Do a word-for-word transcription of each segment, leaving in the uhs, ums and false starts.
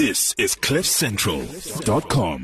This is cliff central dot com.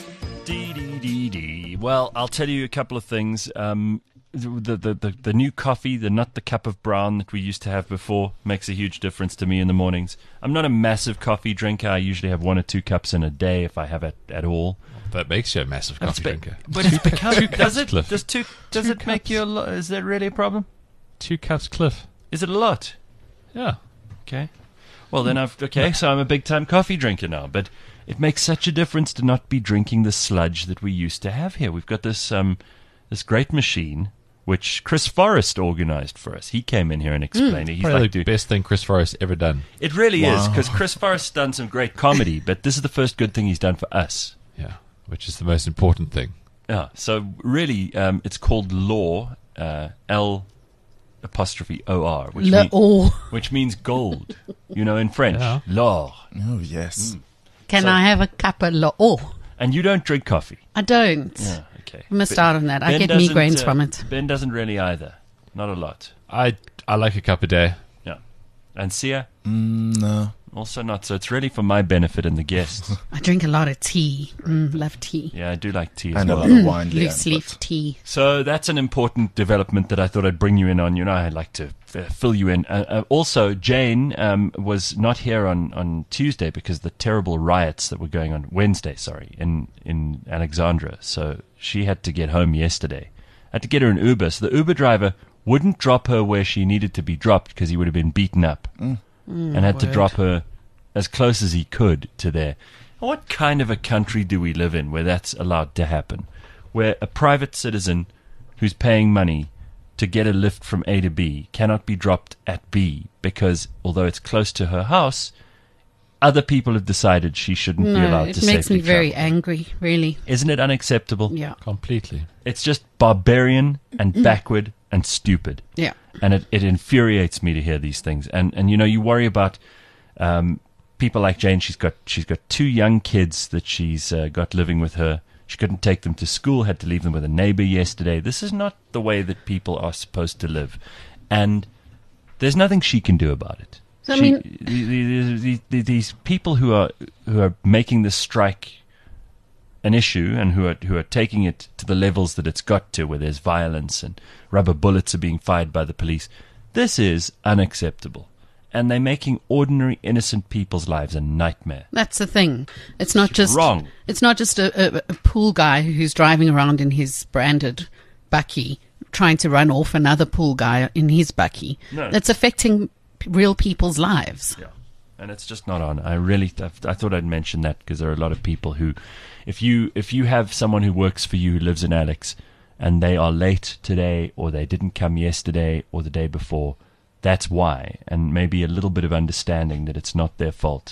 Dee, dee, dee, dee. Well, I'll tell you a couple of things. Um, the, the, the, the new coffee, the not the cup of brown that we used to have before, makes a huge difference to me in the mornings. I'm not a massive coffee drinker. I usually have one or two cups in a day if I have it at all. That makes you a massive coffee be- drinker. But it's become... Two does cups, it? Cliff. Does, two, does Two it make cups. you a lot? Is that really a problem? Two cups, Cliff. Is it a lot? Yeah. Okay. Well, then I've... Okay, so I'm a big-time coffee drinker now, but it makes such a difference to not be drinking the sludge that we used to have here. We've got this um, this great machine, which Chris Forrest organized for us. He came in here and explained it. He's Probably like, the dude, best thing Chris Forrest ever done. it really is, Wow. because Chris Forrest's done some great comedy, but this is the first good thing he's done for us. Yeah. Which is the most important thing. Yeah, so really, um, it's called Law, uh, L apostrophe O R, which, Le mean- or. which means gold, you know, in French. Yeah. Law. Oh, yes. Can So- I have a cup of le or? And you don't drink coffee. I don't. Yeah, okay. I missed Ben- out on that. I Ben get doesn't, migraines uh, from it. Ben doesn't really either. Not a lot. I I like a cup a day. Yeah. And Sia? Mm, no. Also not. So it's really for my benefit and the guests. I drink a lot of tea. Mm, love tea. Yeah, I do like tea as And a well. lot of wine. Loose Leanne, leaf but- tea. So that's an important development that I thought I'd bring you in on. You know, I'd like to f- fill you in. Uh, uh, also, Jane um, was not here on, on Tuesday because of the terrible riots that were going on Wednesday, sorry, in, in Alexandra. So she had to get home yesterday. I had to get her an Uber. So the Uber driver wouldn't drop her where she needed to be dropped because he would have been beaten up and had to word. drop her as close as he could to there. What kind of a country do we live in where that's allowed to happen? Where a private citizen who's paying money to get a lift from A to B cannot be dropped at B because, although it's close to her house, other people have decided she shouldn't be No, allowed it to makes safely me very travel. angry, really. Isn't it unacceptable? Yeah. Completely. It's just barbarian and backward and stupid. Yeah. And it, it infuriates me to hear these things. And and you know, you worry about um, people like Jane. She's got she's got two young kids that she's uh, got living with her. She couldn't take them to school. Had to leave them with a neighbor yesterday. This is not the way that people are supposed to live, and there's nothing she can do about it. So, I She- mean- the- the- the- the- these people who are who are making this strike an issue and who are who are taking it to the levels that it's got to, where there's violence and rubber bullets are being fired by the police. This is unacceptable, and they're making ordinary innocent people's lives a nightmare. That's the thing. It's not just wrong. It's not just a, a, a pool guy who's driving around in his branded bucky trying to run off another pool guy in his bucky. No. That's affecting p- real people's lives. Yeah, and it's just not on. I really, I, I thought I'd mention that because there are a lot of people who, if you if you have someone who works for you who lives in Alex, and they are late today, or they didn't come yesterday or the day before, that's why. And maybe a little bit of understanding that it's not their fault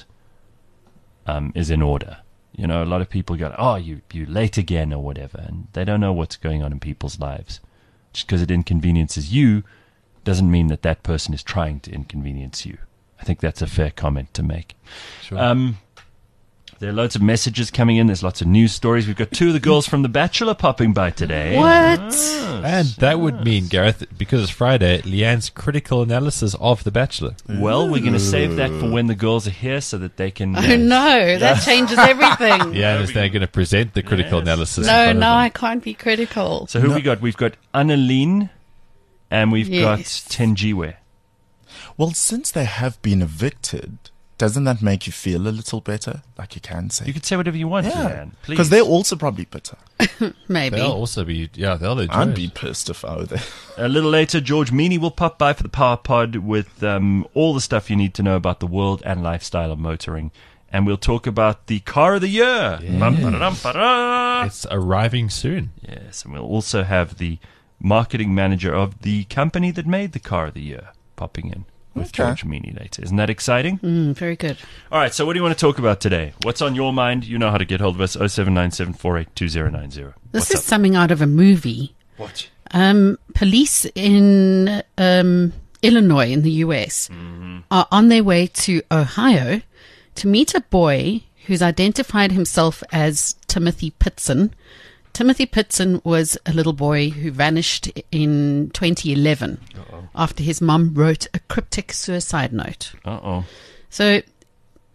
um, is in order. You know, a lot of people go, "Oh, you you late again" or whatever, and they don't know what's going on in people's lives. Just because it inconveniences you doesn't mean that that person is trying to inconvenience you. I think that's a fair comment to make. Sure. Um, there are loads of messages coming in. There's lots of news stories. We've got two of the girls from The Bachelor popping by today. What? and that would mean, Gareth, because it's Friday, Leanne's critical analysis of The Bachelor. Well, we're going to save that for when the girls are here so that they can... Oh uh, no, that changes everything. Leanne is now going to present the critical Yes. analysis. in No, front of no, them. I can't be critical. So who we got? We've got Annaline and we've Yes. got Tenjiwe. Well, since they have been evicted, doesn't that make you feel a little better? Like you can say. You can say whatever you want, yeah. Leanne. Please. Because they're also probably bitter. Maybe. They'll also be, yeah, they'll enjoy I'd it. be pissed if I were there. A little later, George Meany will pop by for the Power Pod with um, all the stuff you need to know about the world and lifestyle of motoring. And we'll talk about the car of the year. Bum-ba-da-dum-ba-da. It's arriving soon. Yes, and we'll also have the marketing manager of the company that made the car of the year popping in with Okay. George Meany later. Isn't that exciting? Mm, very good. All right, so what do you want to talk about today? What's on your mind? You know how to get hold of us, oh seven nine seven four eight two oh nine oh. This What's is up? something out of a movie. What? Um, police in um, Illinois in the U S are on their way to Ohio to meet a boy who's identified himself as Timothy Pitson. Timothy Pitson was a little boy who vanished in twenty eleven after his mum wrote a cryptic suicide note. Uh-oh. So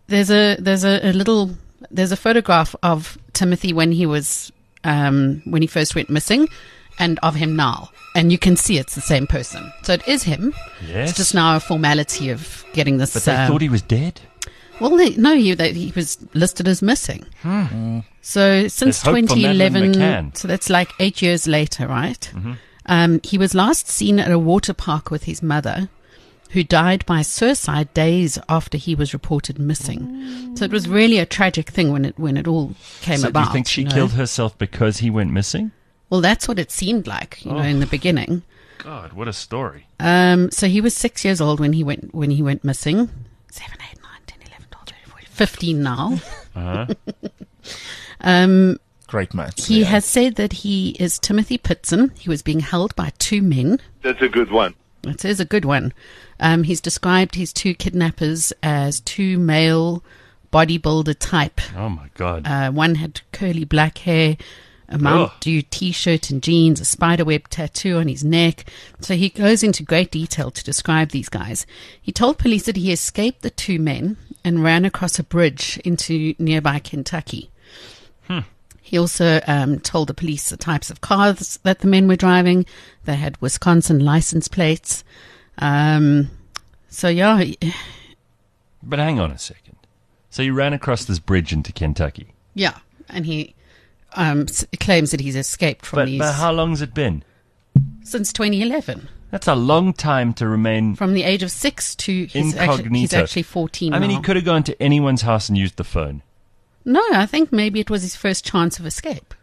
there's a there's a, a little there's a photograph of Timothy when he was um, when he first went missing, and of him now, and you can see it's the same person. So it is him. Yes. It's just now a formality of getting this. But they um, thought he was dead. Well, they, no, he they, he was listed as missing. Hmm. So since There's hope for twenty eleven, Madeleine McCann. so that's like eight years later, right? Mm-hmm. Um, he was last seen at a water park with his mother, who died by suicide days after he was reported missing. So it was really a tragic thing when it when it all came So about. do you think she know? killed herself because he went missing? Well, that's what it seemed like, you know, Oh. in the beginning. God, what a story. Um, so he was six years old when he went when he went missing. Seven, eight, nine, ten, eleven, twelve, thirteen, fourteen, fifteen now. Uh-huh. um, Great maths. he yeah. has said that he is Timothy Pitson. He was being held by two men. That's a good one. That is a good one. Um, he's described his two kidnappers as two male bodybuilder type. Oh, my God. Uh, one had curly black hair, a Mount Ugh. Dew t-shirt and jeans, a spiderweb tattoo on his neck. So he goes into great detail to describe these guys. He told police that he escaped the two men and ran across a bridge into nearby Kentucky. Hmm. He also um, told the police the types of cars that the men were driving. They had Wisconsin license plates. Um, so, yeah, he- But hang on a second. So you ran across this bridge into Kentucky. yeah, and he um, s- claims that he's escaped from But, these but how long's it been? since twenty eleven. That's a long time to remain. From the age of six to he's actually, he's Incognito. actually fourteen I mean, now. he could have gone to anyone's house and used the phone. No, I think maybe it was his first chance of escape.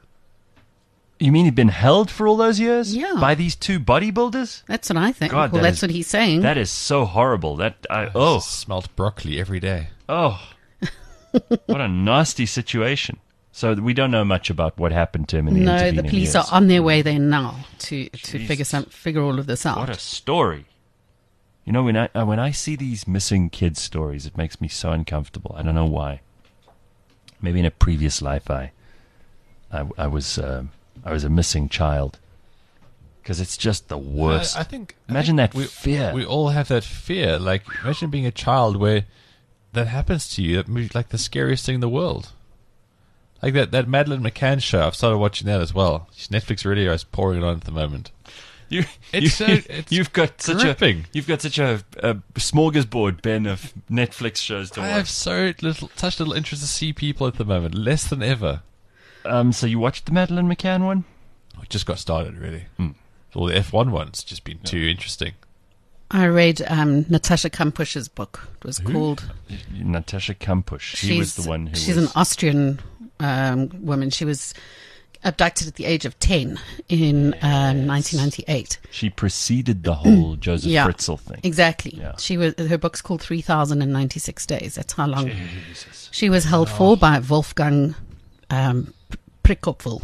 You mean he'd been held for all those years? Yeah. By these two bodybuilders? That's what I think. God, well, that that's is- what he's saying. That is so horrible. That I oh Smelt broccoli every day. oh, what a nasty situation. So we don't know much about what happened to him in the no, the intervening police years. are on their way there now to, to Jesus. figure some figure all of this out. What a story! You know, when I uh, when I see these missing kids stories, it makes me so uncomfortable. I don't know why. Maybe in a previous life, I I, I was um, I was a missing child. Because it's just the worst. I, I think. I Imagine think that we, fear. We all have that fear. Like, imagine being a child where that happens to you. That movie, like the scariest thing in the world. Like that, that Madeleine McCann show. I've started watching that as well. Netflix radio is pouring it on at the moment. You, It's you, so- it's you've got such gripping. a you've got such a, a smorgasbord, Ben, of Netflix shows to I have watch. so little, such little interest to see people at the moment. Less than ever. Um, so you watched the Madeleine McCann one? We just got started, really. Hmm. All the F one ones just been too interesting. I read um, Natasha Kampusch's book. It was called. Natasha Kampusch. She was the one who She's was. an Austrian um, woman. She was abducted at the age of ten in um, nineteen ninety-eight. She preceded the whole Joseph Yeah. Fritzl thing. Exactly. Yeah. She was. Her book's called three thousand ninety-six Days. That's how long Jesus. she was held for by Wolfgang um, Prikopfel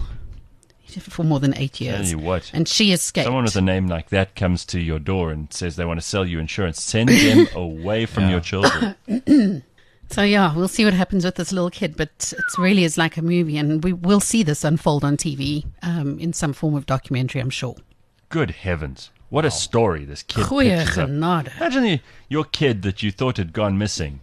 for more than eight Tell years. you what. And she escaped. Someone with a name like that comes to your door and says they want to sell you insurance. Send them away from Yeah. your children. So yeah, we'll see what happens with this little kid, but it really is like a movie, and we will see this unfold on T V um, in some form of documentary, I'm sure. Good heavens. What a story this kid Goeie pitches up. genade. Imagine you, your kid that you thought had gone missing.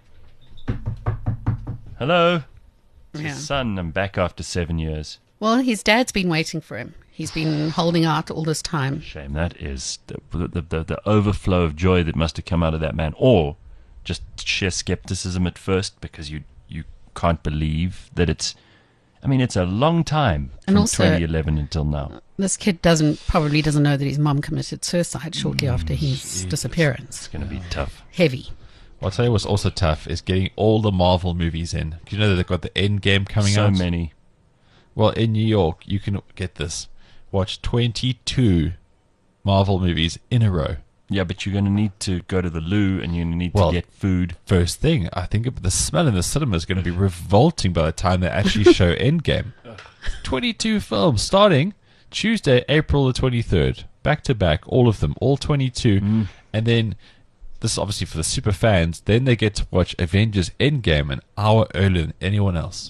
Hello? Yeah. Son, I'm back after seven years. Well, his dad's been waiting for him. He's been holding out all this time. Shame. That is the, the, the, the overflow of joy that must have come out of that man. Or just sheer skepticism at first because you, you can't believe that it's... I mean, it's a long time And from also- twenty eleven until now. This kid doesn't probably doesn't know that his mom committed suicide shortly after his disappearance. It's going to be tough. Heavy. I'll tell you what's also tough is getting all the Marvel movies in. Do you know that they've got the End Game coming so out? many. Well, in New York, you can get this. Watch twenty-two Marvel movies in a row. Yeah, but you're going to need to go to the loo and you're going to need Well- to get food. First thing, I think the smell in the cinema is going to be revolting by the time they actually show Endgame. twenty-two films starting Tuesday, April the twenty-third. Back to back, all of them, all twenty-two. Mm. And then, this is obviously for the super fans, then they get to watch Avengers Endgame an hour earlier than anyone else.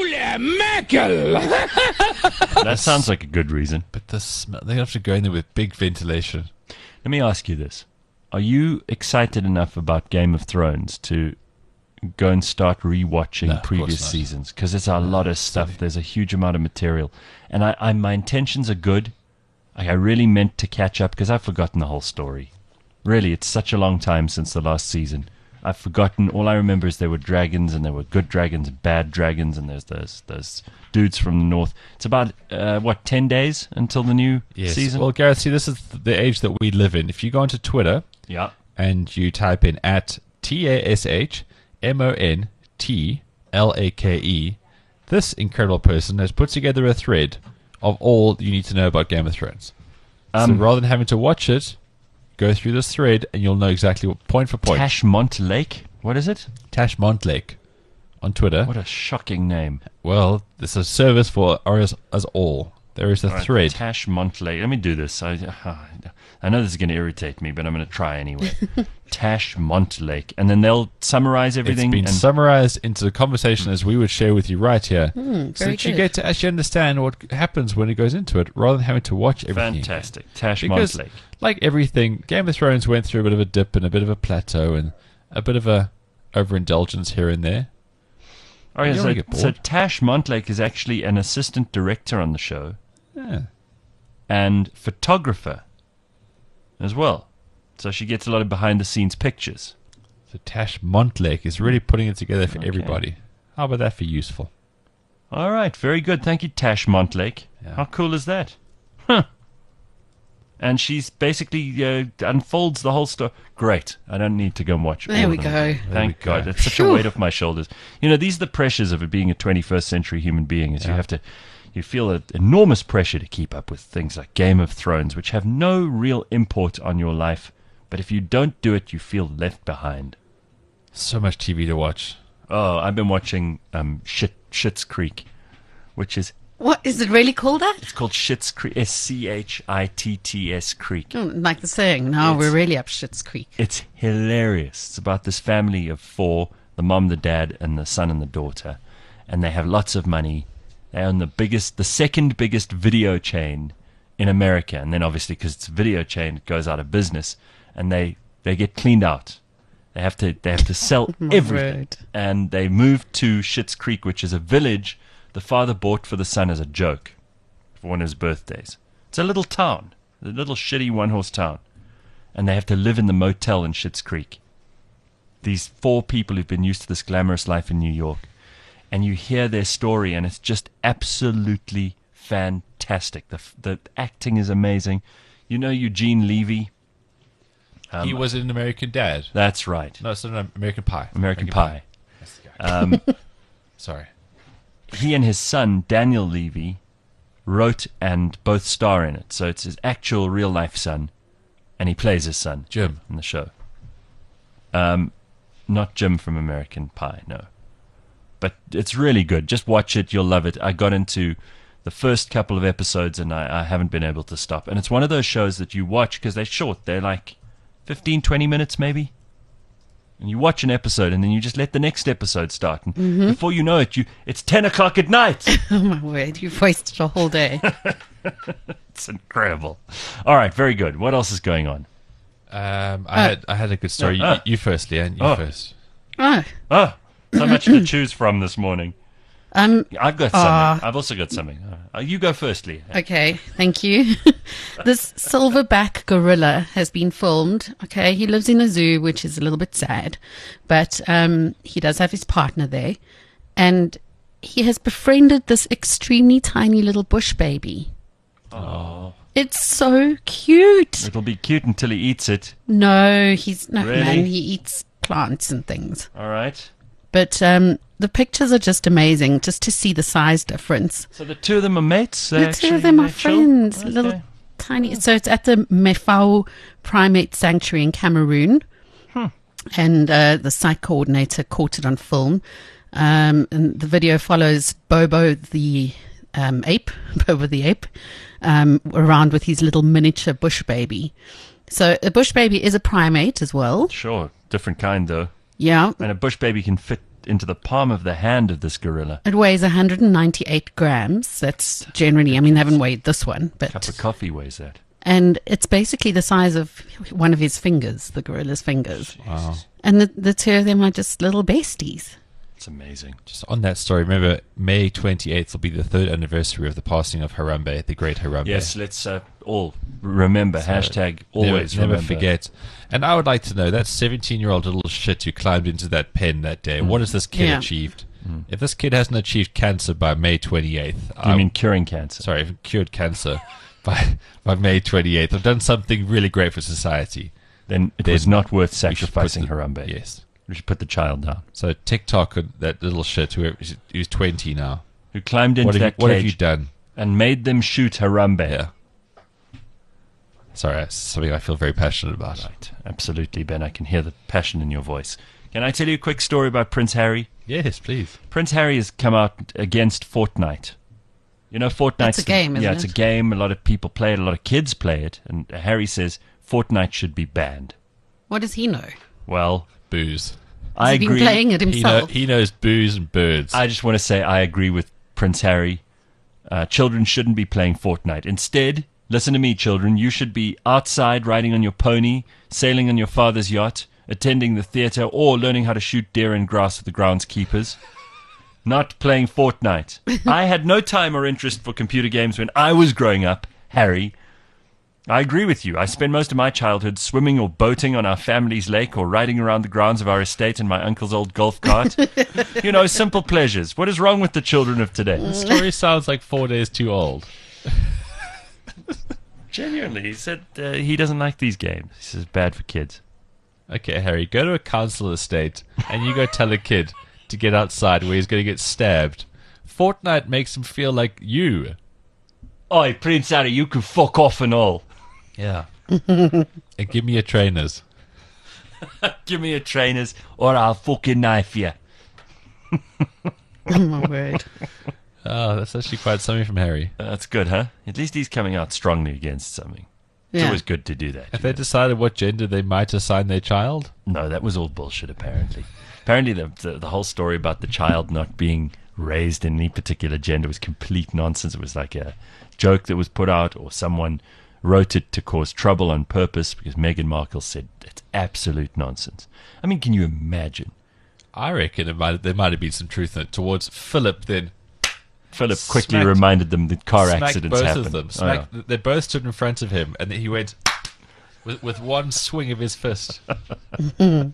That sounds like a good reason. But the smell, they have to go in there with big ventilation. Let me ask you this. Are you excited enough about Game of Thrones to go and start rewatching No, of previous course not. seasons because there's a lot of stuff. There's a huge amount of material, and I, I my intentions are good. Like I really meant to catch up because I've forgotten the whole story. Really, it's such a long time since the last season. I've forgotten. All I remember is there were dragons, and there were good dragons and bad dragons, and there's those those dudes from the north. It's about uh, what ten days until the new Yes. season. Well, Gareth, see, this is the age that we live in. If you go onto Twitter yeah. and you type in at T A S H M O N T L A K E, this incredible person has put together a thread of all you need to know about Game of Thrones. Um, so rather than having to watch it, go through this thread and you'll know exactly what, point for point. Tash Montlake. What is it? Tash Montlake on Twitter. What a shocking name. Well, this is a service for us, us all. There is a All right, thread. Tash Montlake. Let me do this. I, uh, I know this is going to irritate me, but I'm going to try anyway. Tash Montlake. And then they'll summarize everything. It's been and summarized into the conversation as we would share with you right here. so very that you good. get to actually understand what happens when it goes into it rather than having to watch everything. fantastic. Tash Because, Montlake. like everything, Game of Thrones went through a bit of a dip and a bit of a plateau and a bit of a overindulgence here and there. Oh, yeah, You don't so, wanna get so bored. Tash Montlake is actually an assistant director on the show Yeah. and photographer as well. So she gets a lot of behind-the-scenes pictures. So Tash Montlake is really putting it together for Okay. everybody. How about that for useful? All right, very good. Thank you, Tash Montlake. Yeah. How cool is that? Huh. And she's basically uh, unfolds the whole story. Great. I don't need to go and watch. There all we of them go. again. There Thank we go. God. It's such a Phew. weight off my shoulders. You know, these are the pressures of it being a twenty-first century human being. Is you Yeah. have to, you feel an enormous pressure to keep up with things like Game of Thrones, which have no real import on your life. But if you don't do it, you feel left behind. So much T V to watch. Oh, I've been watching um, Shit Schitt's Creek, which is What is it really called that? it's called Schitt's Creek, S C H I T T S Creek. Oh, like the saying, now It's- we're really up Schitt's Creek. It's hilarious. It's about this family of four, the mom, the dad, and the son and the daughter. And they have lots of money. They own the biggest, the second biggest video chain in America. And then obviously because it's a video chain, it goes out of business. And they, they get cleaned out. They have to, they have to sell My everything. word. And they moved to Schitt's Creek, which is a village the father bought for the son as a joke for one of his birthdays. It's a little town, a little shitty one-horse town. And they have to live in the motel in Schitt's Creek. These four people who've been used to this glamorous life in New York. And you hear their story, and it's just absolutely fantastic. The, f- the acting is amazing. You know Eugene Levy? Um, he was in American Dad. That's right. No, it's not American Pie. American Pie. That's the guy. Um, Sorry. he and his son, Daniel Levy, wrote and both star in it. So it's his actual real-life son, and he plays his son. Jim. In the show. Um, not Jim from American Pie, no. But it's really good. Just watch it. You'll love it. I got into the first couple of episodes, and I, I haven't been able to stop. And it's one of those shows that you watch because they're short. They're like fifteen, twenty minutes maybe. And you watch an episode, and then you just let the next episode start. And before you know it, you it's ten o'clock at night. Oh my word, you've wasted a whole day. It's incredible. All right, very good. What else is going on? Um, I had I had a good story. Uh, you, you first, Leanne. You oh. first. Oh, Oh, so much to choose from this morning. um, I've got Ah. something. I've also got something. Uh, you go first, Lee. okay, thank you. This silverback gorilla has been filmed. Okay, he lives in a zoo, which is a little bit sad, but um, he does have his partner there, and he has befriended this extremely tiny little bush baby. Oh, It's so cute. it'll be cute until he eats it. No, he's no Really? man. He eats plants and things. All right. But um, the pictures are just amazing, just to see the size difference. So the two of them are mates. They The two actually- of them are they chill? friends. Okay. Little tiny. So it's at the Mefao Primate Sanctuary in Cameroon, Hmm. and uh, the site coordinator caught it on film. Um, and the video follows Bobo the um, ape, Bobo the ape, um, around with his little miniature bush baby. So a bush baby is a primate as well. Sure, different kind though. Yeah. And a bush baby can fit into the palm of the hand of this gorilla. It weighs one hundred ninety-eight grams. That's generally, I mean, I haven't weighed this one, A cup but, of coffee weighs that. and it's basically the size of one of his fingers, the gorilla's fingers. Wow. And the, the two of them are just little besties. It's amazing. Just on that story, remember May twenty-eighth will be the third anniversary of the passing of Harambe, the great Harambe. Yes, let's uh, all remember. So hashtag always never, never remember. forget. And I would like to know, that seventeen-year-old little shit who climbed into that pen that day, Mm. what has this kid Yeah. achieved? If this kid hasn't achieved cancer by May twenty-eighth, You I mean curing cancer? sorry, if cured cancer by by May twenty-eighth, I've done something really great for society. Then it Then was not worth We should put sacrificing the- Harambe. Yes. We should put the child down. So TikTok, and that little shit, who who's twenty now. Who climbed into What have, you, that what have you cage done? and made them shoot Harambe. Yeah. Sorry, that's something I feel very passionate about. Right, absolutely, Ben. I can hear the passion in your voice. Can I tell you a quick story about Prince Harry? Yes, please. Prince Harry has come out against Fortnite. You know, Fortnite's That's a game, yeah, isn't it's it? a game. A lot of people play it. A lot of kids play it. And Harry says Fortnite should be banned. What does he know? Well, Booze. I He's been agree. playing it He, know, himself. he knows booze and birds. I just want to say I agree with Prince Harry. Uh, children shouldn't be playing Fortnite. Instead, listen to me, children. You should be outside riding on your pony, sailing on your father's yacht, attending the theatre, or learning how to shoot deer and grass with the groundskeepers. Not playing Fortnite. I had no time or interest for computer games when I was growing up, Harry. I agree with you. I spent most of my childhood swimming or boating on our family's lake or riding around the grounds of our estate in my uncle's old golf cart. You know, simple pleasures. What is wrong with the children of today? The story sounds like four days too old. Genuinely, he said uh, he doesn't like these games. He says bad for kids. Okay, Harry, go to a council estate and you go tell a kid to get outside where he's going to get stabbed. Fortnite makes him feel like you. Oi, Prince Harry, you can fuck off and all. Yeah. And give me your trainers. Give me your trainers or I'll fucking knife you. Oh, my word. Oh, that's actually quite something from Harry. That's good, huh? At least he's coming out strongly against something. It's Yeah. always good to do that. Have they decided what gender they might assign their child? No, that was all bullshit, apparently. Apparently, the, the, the whole story about the child not being raised in any particular gender was complete nonsense. It was like a joke that was put out, or someone wrote it to cause trouble on purpose because Meghan Markle said it's absolute nonsense. I mean, can you imagine? I reckon it might, there might have been some truth in it towards Philip then. Philip quickly Smacked- reminded them that car Smacked accidents both happen. of them. Oh, Smacked, They both stood in front of him and then he went with, with one swing of his fist. yeah.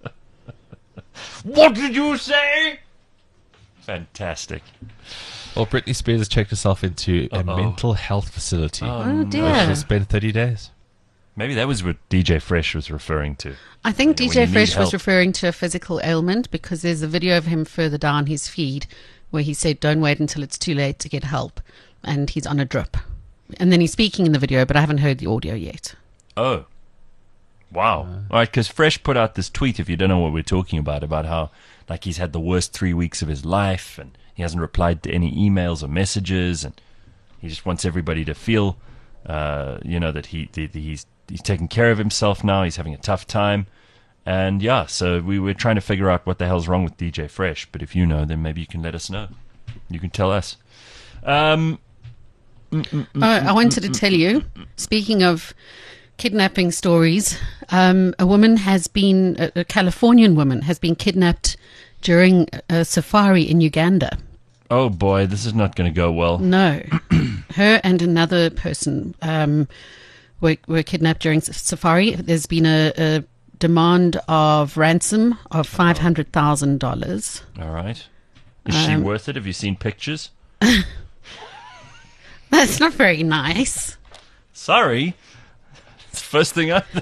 What did you say? Fantastic. Well, Britney Spears has checked herself into a Uh-oh. mental health facility. Oh, Where dear. she'll spend thirty days. Maybe that was what D J Fresh was referring to. I think When D J you need Fresh was help. referring to a physical ailment because there's a video of him further down his feed where he said, don't wait until it's too late to get help. And he's on a drip. And then he's speaking in the video, but I haven't heard the audio yet. Oh. Wow. All right, because Fresh put out this tweet, if you don't know what we're talking about, about how like he's had the worst three weeks of his life and he hasn't replied to any emails or messages and he just wants everybody to feel, uh, you know, that he that he's he's taking care of himself now. He's having a tough time. And yeah, so we were trying to figure out what the hell's wrong with D J Fresh. But if you know, then maybe you can let us know. You can tell us. Um, Oh, I wanted to tell you, speaking of kidnapping stories, um, a woman has been, a, a Californian woman has been kidnapped during a safari in Uganda. oh boy, this is not going to go well. No. Her and another person um, were, were kidnapped during s- safari. There's been a, a demand of ransom of five hundred thousand dollars. All right. Is she Um, worth it? Have you seen pictures? That's not very nice. Sorry. It's the first thing I...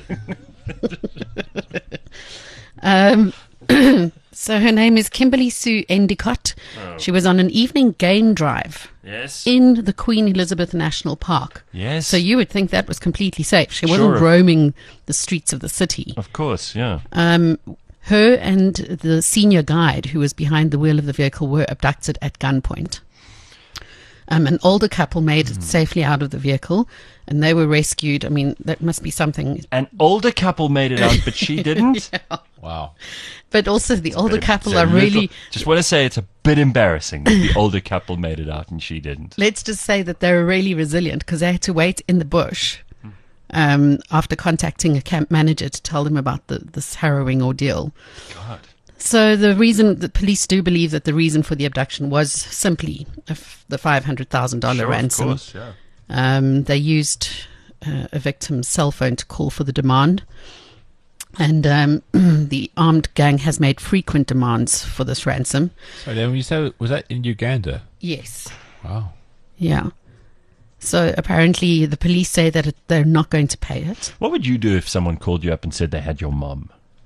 Um, so her name is Kimberly Sue Endicott. She was on an evening game drive Yes. in the Queen Elizabeth National Park. Yes. So you would think that was completely safe. She Sure. wasn't roaming the streets of the city. Of course, yeah. Um, her and the senior guide who was behind the wheel of the vehicle were abducted at gunpoint. Um, an older couple made it safely out of the vehicle and they were rescued. I mean, that must be something. An older couple made it out, but she didn't. Wow. But also the older But couple it's a are really... little- Just want to say it's a bit embarrassing that the older couple made it out and she didn't. Let's just say that they were really resilient because they had to wait in the bush um, after contacting a camp manager to tell them about the, this harrowing ordeal. God. So the reason the police do believe that the reason for the abduction was simply a f- the five hundred thousand dollars Sure, ransom. of course, yeah. Um, they used uh, a victim's cell phone to call for the demand. And um, the armed gang has made frequent demands for this ransom. Sorry, then when you say, was that in Uganda? Yes. Wow. Yeah. So apparently the police say that it, they're not going to pay it. What would you do if someone called you up and said they had your mom?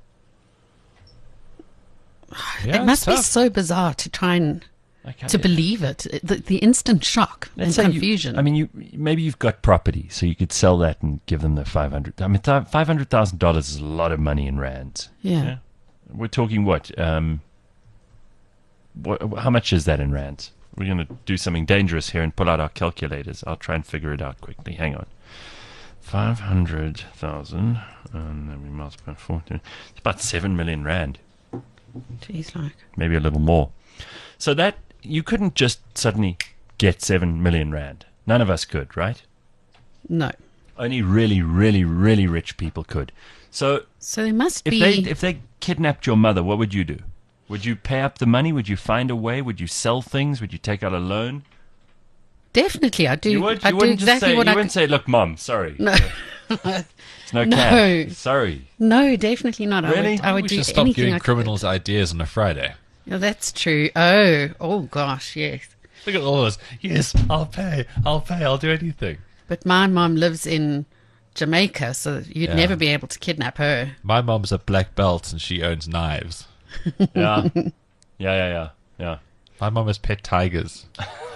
Yeah, it must it's be tough. so bizarre to try and Okay. to believe it. The, the instant shock Let's and say you- confusion. I mean, you maybe you've got property, so you could sell that and give them the five hundred. I mean, th- five hundred thousand dollars is a lot of money in rands. yeah. Yeah. We're talking what? Um, what? How much is that in rands? We're going to do something dangerous here and pull out our calculators. I'll try and figure it out quickly. Hang on. Five hundred thousand, and then we multiply fourteen. It's about seven million rand, Jeez, like. maybe a little more. So that you couldn't just suddenly get seven million rand. None of us could, right? No. Only really, really, really rich people could. So So there must if be. they if they kidnapped your mother, what would you do? Would you pay up the money? Would you find a way? Would you sell things? Would you take out a loan? Definitely, I do. You, would, I you do wouldn't just exactly say, what you I. wouldn't say, "Look, Mom, sorry, No. it's no, No. cash. Sorry." No, definitely not. Really? I would, I would we do should stop anything giving I could. criminals ideas on a Friday. Yeah, that's true. Oh, oh gosh, yes. Look at all of us. Yes, I'll pay. I'll pay. I'll do anything. But my mom lives in Jamaica, so you'd Yeah. never be able to kidnap her. My mom's a black belt and she owns knives. Yeah, yeah, yeah, yeah, yeah. My mom has pet tigers.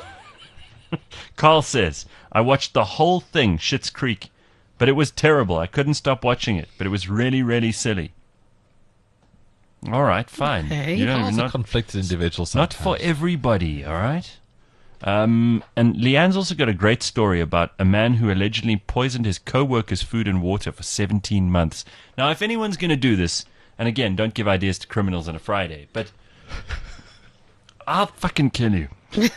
Carl says, "I watched the whole thing, Schitt's Creek, but it was terrible. I couldn't stop watching it, but it was really, really silly." All right, fine. Okay. You don't Carl's not a conflicted individual Not sometimes. for everybody, all right? Um, and Leanne's also got a great story about a man who allegedly poisoned his co-workers' food and water for seventeen months. Now, if anyone's going to do this, and again, don't give ideas to criminals on a Friday, but I'll fucking kill you.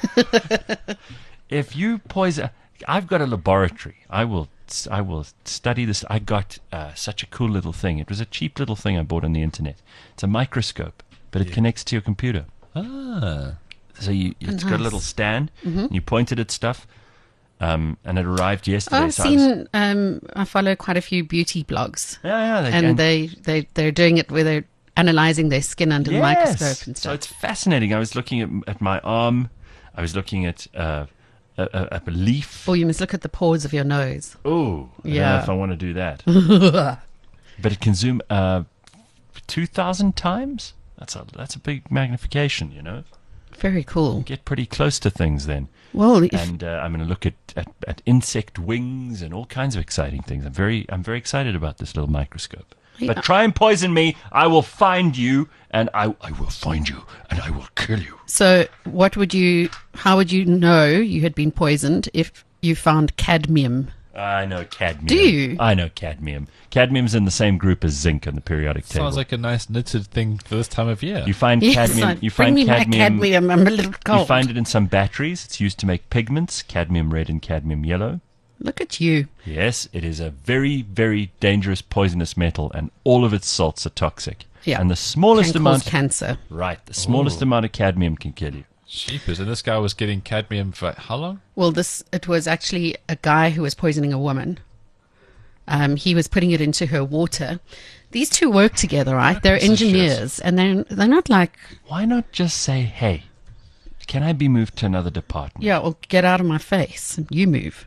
If you poison... I've got a laboratory. I will I will study this. I got uh, such a cool little thing. It was a cheap little thing I bought on the internet. It's a microscope, but it connects to your computer. Ah. So you, it's got a nice. little stand, and you point it at stuff, um, and it arrived yesterday. I've so I was- seen. Um, I follow quite a few beauty blogs, yeah, yeah, they, and they they they're doing it where they're analyzing their skin under the yes. microscope and So stuff. it's fascinating. I was looking at, at my arm. I was looking at uh, a, a, a leaf. Or you must look at the pores of your nose. Oh, I don't know Yeah. if I want to do that. But it can zoom uh, two thousand times. That's a that's a big magnification, you know. Very cool. Get pretty close to things then. Well, if, And uh, I'm going to look at, at, at insect wings and all kinds of exciting things. I'm very I'm very excited about this little microscope. Yeah. But try and poison me, I will find you, and I I will find you, and I will kill you. so what would you? How would you know you had been poisoned if you found cadmium? I know cadmium. Do you? I know cadmium. Cadmium's in the same group as zinc on the periodic table. Sounds like a nice knitted thing for this time of year. you find Yes, cadmium. like, You bring find me cadmium. my cadmium. I'm a little cold. You find it in some batteries. It's used to make pigments, cadmium red and cadmium yellow. Look at you. Yes, it is a very, very dangerous poisonous metal, and all of its salts are toxic. Yeah. And the smallest Can cause amount, cancer. right, the smallest Ooh. amount of cadmium can kill you. Sheepers. And this guy was getting cadmium for how long? Well, this it was actually a guy who was poisoning a woman. Um, he was putting it into her water. These two work together, right? They're piece of shit. engineers, and they're they're not like, Why not just say, "Hey, can I be moved to another department?" yeah, well, get out of my face. You move.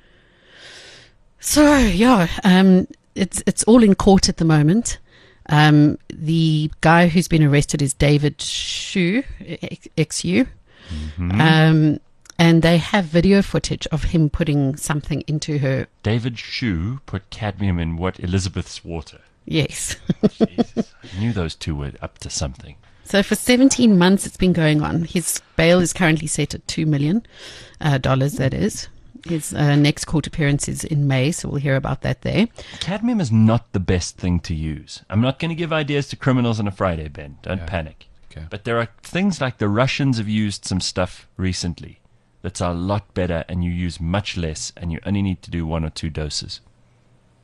So yeah, um, it's it's all in court at the moment. Um, the guy who's been arrested is David Shu, X U, um, and they have video footage of him putting something into her. David Shue put cadmium in what Elizabeth's water. Yes. Jesus, I knew those two were up to something. So for seventeen months, it's been going on. His bail is currently set at two million uh, dollars. That is. His uh, next court appearance is in May, so we'll hear about that there. Cadmium is not the best thing to use. I'm not going to give ideas to criminals on a Friday, Ben. Don't Yeah. panic. Okay. But there are things like the Russians have used some stuff recently that's a lot better, and you use much less, and you only need to do one or two doses.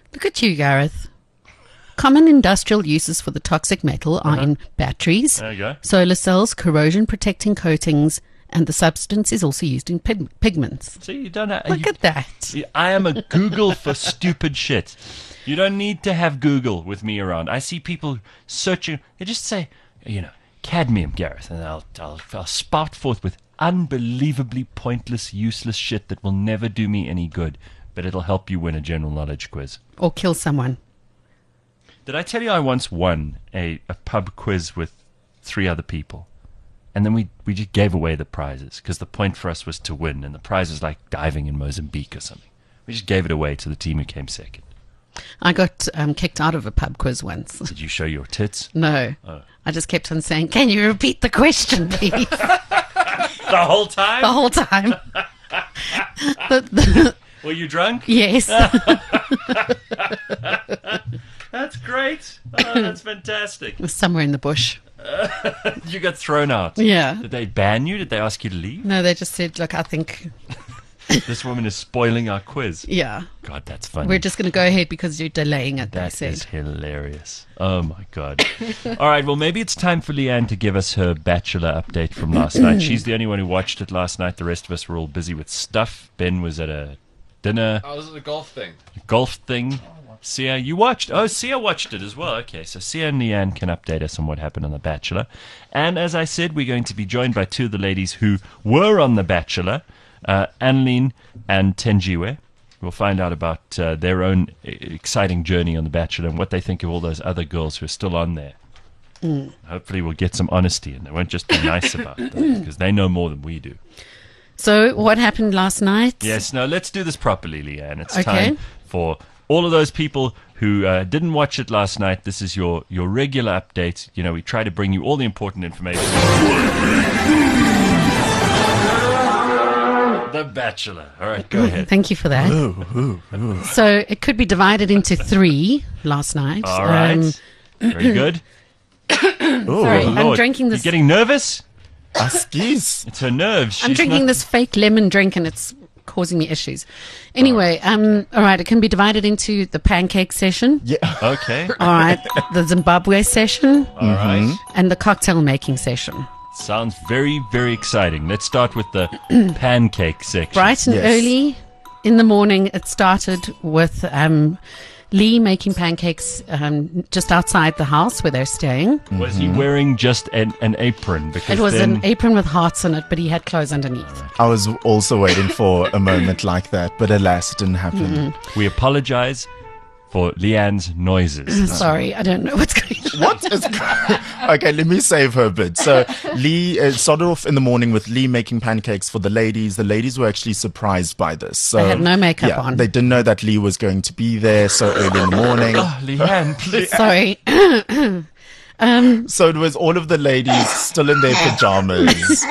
Look at you, Gareth. Common industrial uses for the toxic metal are in batteries, There you go. solar cells, corrosion-protecting coatings, and the substance is also used in pig- pigments. See, you don't have... Look you, at that. I am a Google for stupid shit. You don't need to have Google with me around. I see people searching. They just say, you know, cadmium, Gareth, and I'll, I'll, I'll spout forth with unbelievably pointless, useless shit that will never do me any good, but it'll help you win a general knowledge quiz. Or kill someone. Did I tell you I once won a, a pub quiz with three other people? And then we, we just gave away the prizes because the point for us was to win, and the prize was like diving in Mozambique or something. We just gave it away to the team who came second. I got um, kicked out of a pub quiz once. Did you show your tits? No. Oh. I just kept on saying, can you repeat the question, please? The whole time? The whole time. the, the, Were you drunk? yes. That's great. Oh, that's fantastic. It was somewhere in the bush. You got thrown out. Yeah. Did they ban you? Did they ask you to leave? No, they just said, look, I think, This woman is spoiling our quiz. yeah, God, that's funny. we're just going to go ahead because you're delaying it, they That said. is hilarious. Oh my God. All right, well, maybe it's time for Leanne to give us her Bachelor update from last night. She's the only one who watched it last night. The rest of us were all busy with stuff. Ben was at a dinner, I was at a golf thing. golf thing. Sia, you watched? Oh, Sia watched it as well. Okay, so Sia and Leanne can update us on what happened on The Bachelor. And as I said, we're going to be joined by two of the ladies who were on The Bachelor, uh, Annelien and Tenjiwe. We'll find out about uh, their own e- exciting journey on The Bachelor and what they think of all those other girls who are still on there. Mm. Hopefully we'll get some honesty and they won't just be nice about them because they know more than we do. So, what happened last night? Yes, no, let's do this properly, Leanne. It's Okay. time for all of those people who uh, didn't watch it last night. This is your, your regular update. You know, we try to bring you all the important information. The Bachelor. All right, go ahead. Thank you for that. So, it could be divided into three last night. All right. Um, Very good. sorry, Oh, I'm Lord. drinking this. You're getting nervous? Askies. It's her nerves. I'm She's drinking not- this fake lemon drink and it's causing me issues. Anyway, um, all right, it can be divided into the pancake session, Yeah. Okay. all right, the Zimbabwe session, All right. and the cocktail making session. Sounds very, very exciting. Let's start with the pancake section. Bright and Yes. early in the morning, it started with um, Lee making pancakes um, just outside the house where they're staying. Was he wearing just an, an apron? Because It was then, an apron with hearts on it, but he had clothes underneath. I was also waiting for a moment like that, but alas, it didn't happen. Mm-hmm. we apologize for Leanne's noises. Sorry, I don't know what's going on. What is? Okay, let me save her a bit. So Lee uh, started off in the morning with Lee making pancakes for the ladies. The ladies were actually surprised by this. So They had no makeup yeah, on. They didn't know that Lee was going to be there so early in the morning. Oh, Leanne, please. Sorry. So it was all of the ladies still in their pajamas.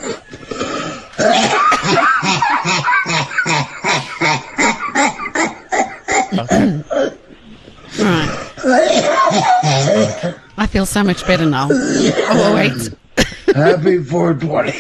I feel so much better now. Oh, wait. Happy four twenty.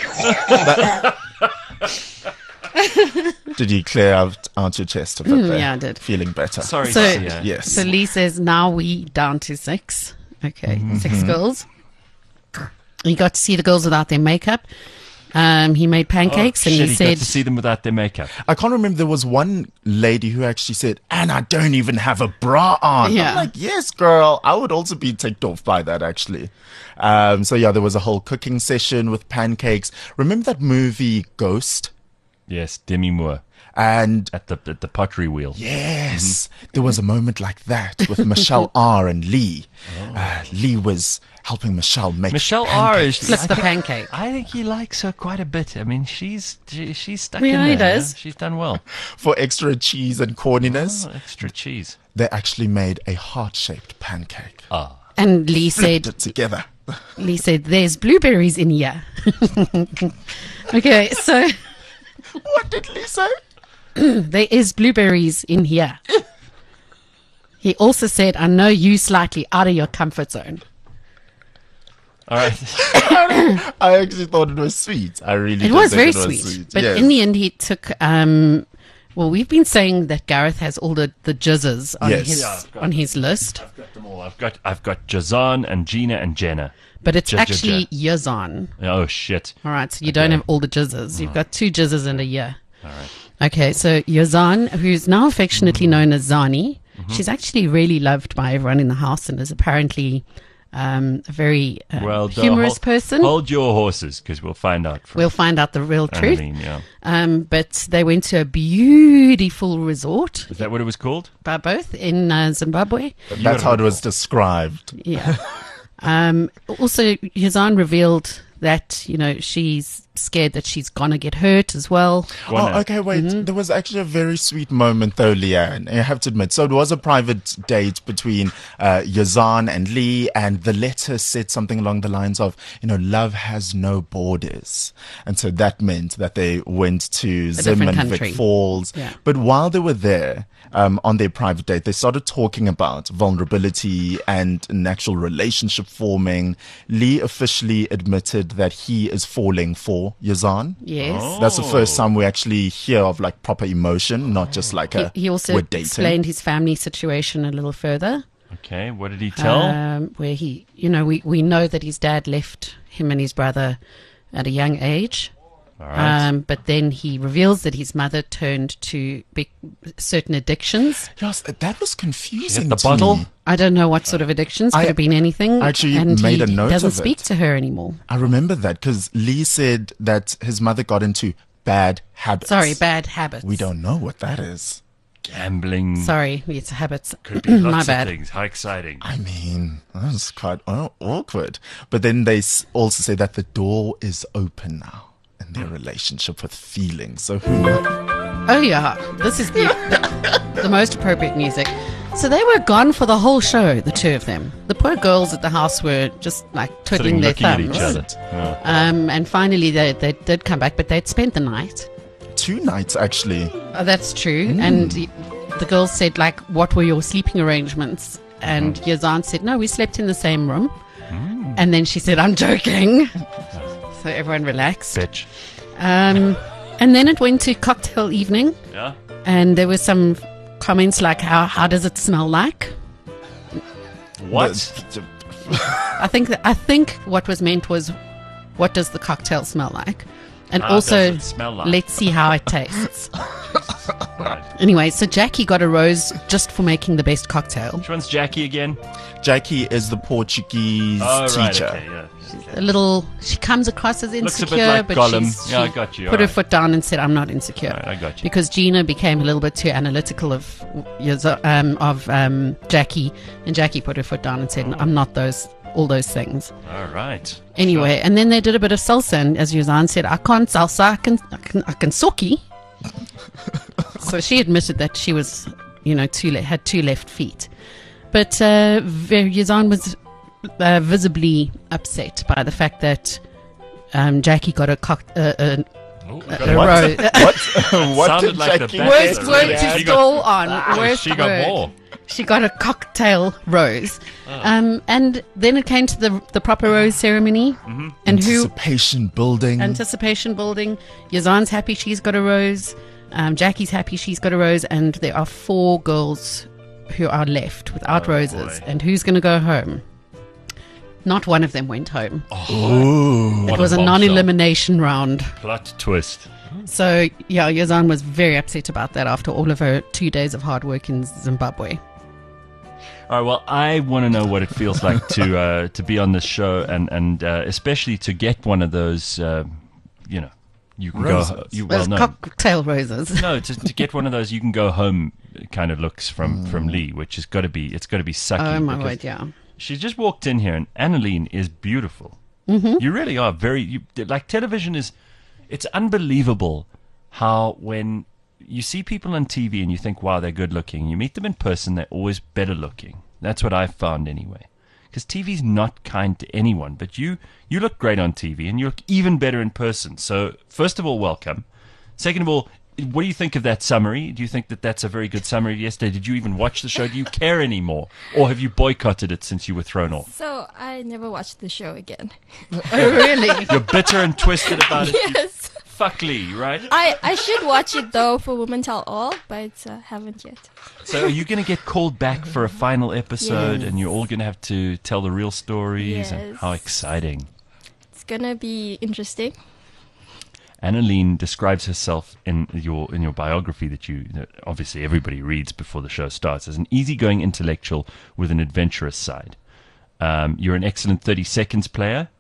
Did you clear out, out your chest a bit there? yeah, I did. Feeling better. Sorry, So- Sia. Yes. So Lee says, now we down to six. Okay, six girls. You got to see the girls without their makeup. Um, he made pancakes Oh, and shit, he he said, got to see them without their makeup. I can't remember. There was one lady who actually said, and I don't even have a bra on. Yeah. I'm like, yes, girl. I would also be ticked off by that, actually. Um, so, yeah, there was a whole cooking session with pancakes. Remember that movie Ghost? Yes, Demi Moore And at the at the pottery wheel. yes, there was a moment like that with Michelle R. and Lee. Oh. Uh, Lee was helping Michelle make Michelle R is flip I the think- pancake. I think he likes her quite a bit. I mean, she's she, she's stuck Yeah, in he there. you does. know? She's done well. for extra cheese and corniness. Oh, extra cheese. They actually made a heart-shaped pancake. Ah, And Lee Flipped said, it together. Lee said, there's blueberries in here. Okay, so What did Lee say? there is blueberries in here. He also said, I know you slightly out of your comfort zone. all right. I actually thought it was sweet. I really It did was think very it was sweet. sweet. But Yes. in the end, he took um, Well, we've been saying that Gareth has all the, the jizzes on Yes. his Yeah, I've got on his list, I've got them all. I've got I've got Jazan and Gina and Jenna. but it's J- j- actually j- Yazan. Oh shit! All right, so you don't Okay. have all the jizzes. You've got two jizzes and a year. All right. Okay, so Yazan, who's now affectionately Mm-hmm. known as Zani, she's actually really loved by everyone in the house and is apparently um, a very uh, Well, the humorous hol- person. Hold your horses, because we'll find out. From We'll find out the real truth. Annalene, yeah. Um, but they went to a beautiful resort, Is that what it was called? by both in uh, Zimbabwe. That's how it was described. Yeah. um, also, Yazan revealed that, you know, she's scared that she's going to get hurt as well. Go on Oh, now. okay, wait. Mm-hmm. There was actually a very sweet moment, though, Leanne. I have to admit. So it was a private date between uh, Yazan and Lee, and the letter said something along the lines of, you know, love has no borders. And so that meant that they went to Zim different and country. Vic Falls. Yeah. But while they were there, um, on their private date, they started talking about vulnerability and an actual relationship forming. Lee officially admitted that he is falling for Yazan. Yes. Oh. That's the first time we actually hear of like proper emotion, not just like a He, he also we're dating. explained his family situation a little further. Okay, what did he tell? Um, where he, you know, we, we know that his dad left him and his brother at a young age. All right. Um, but then he reveals that his mother turned to be, certain addictions. Yes, that was confusing. the to bottle? me. I don't know what sort of addictions. Could I have been anything. actually and made he a note doesn't of speak it. to her anymore. I remember that because Lee said that his mother got into bad habits. Sorry, bad habits. We don't know what that is. Gambling. Sorry, it's habits. Could be lots My of bad. things. How exciting. I mean, that's quite uh, awkward. But then they s- also say that the door is open now in their relationship with feelings. So who knows? Oh yeah, this is the, the, the most appropriate music. So they were gone for the whole show, the two of them. The poor girls at the house were just like twiddling Sitting their looking at thumbs. each other. Yeah. Um, and finally, they, they did come back, but they'd spent the night. Two nights actually. Oh, that's true. And the, the girls said, like, what were your sleeping arrangements? And Yazan said, no, we slept in the same room. And then she said, I'm joking. So everyone relaxed. Bitch. Um, and then it went to cocktail evening. Yeah. And there were some comments like, how, how does it smell like? What? The- I think that, I think what was meant was, what does the cocktail smell like? And How also, does it smell like? let's see how it tastes. Right. Anyway, so Jackie got a rose just for making the best cocktail. Which one's Jackie again? Jackie is the Portuguese Oh, right. teacher. Okay, yeah. Okay. A little, she comes across as Looks a bit insecure, like but Gollum. she's, Yeah, I she got you. put her Alright. foot down and said, "I'm not insecure." Alright, I got you. Because Gina became a little bit too analytical of um, of um, Jackie, and Jackie put her foot down and said, "I'm not those all those things." All right. Anyway, and then they did a bit of salsa, and as Yazan said, "I can't salsa, I can I can, I can soki." So she admitted that she was, you know, two le- had two left feet, but uh, Ver- Yazan was uh, visibly upset by the fact that um, Jackie got a cock. Uh, uh, Oh, we a got a- rose. What? what sounded did like the Jackie best get? Worst That's word right. to She got- stall on. Oh, Worst she got word. more. She got a cocktail rose. Oh. Um, and then it came to the the proper rose ceremony. Mm-hmm. And who Anticipation building. anticipation building. Yazan's happy she's got a rose. Um, Jackie's happy she's got a rose. And there are four girls who are left without Oh, roses. boy. And who's going to go home? Not one of them went home. Ooh. It What was a, bombshell. non-elimination round. Plot twist. So, yeah, Yazan was very upset about that after all of her two days of hard work in Zimbabwe. All right. Well, I want to know what it feels like to uh, to be on this show, and and uh, especially to get one of those, uh, you know, you can Roses. go. You, well, Those no, cocktail roses. no, to, to get one of those, you can go home kind of looks from from Lee, which has got to be it's got to be sucky. Oh, my because word, yeah. She just walked in here, and Annalene is beautiful. Mm-hmm. You really are very you, like television is. It's unbelievable how when you see people on T V and you think, wow, they're good looking. You meet them in person, they're always better looking. That's what I've found anyway. Because T V's not kind to anyone, but you you look great on T V and you look even better in person. So first of all, welcome. Second of all, what do you think of that summary? Do you think that that's a very good summary of yesterday? Did you even watch the show? Do you care anymore? Or have you boycotted it since you were thrown off? So I never watched the show again. Oh, really? You're bitter and twisted about it. Yes, Fuck Lee, right? I, I should watch it though for Women Tell All, but uh, haven't yet. So are you going to get called back for a final episode, Yes. and you're all going to have to tell the real stories? And Yes. how exciting! It's gonna be interesting. Annaline describes herself in your in your biography that you that obviously everybody reads before the show starts as an easygoing intellectual with an adventurous side. Um, you're an excellent thirty seconds player,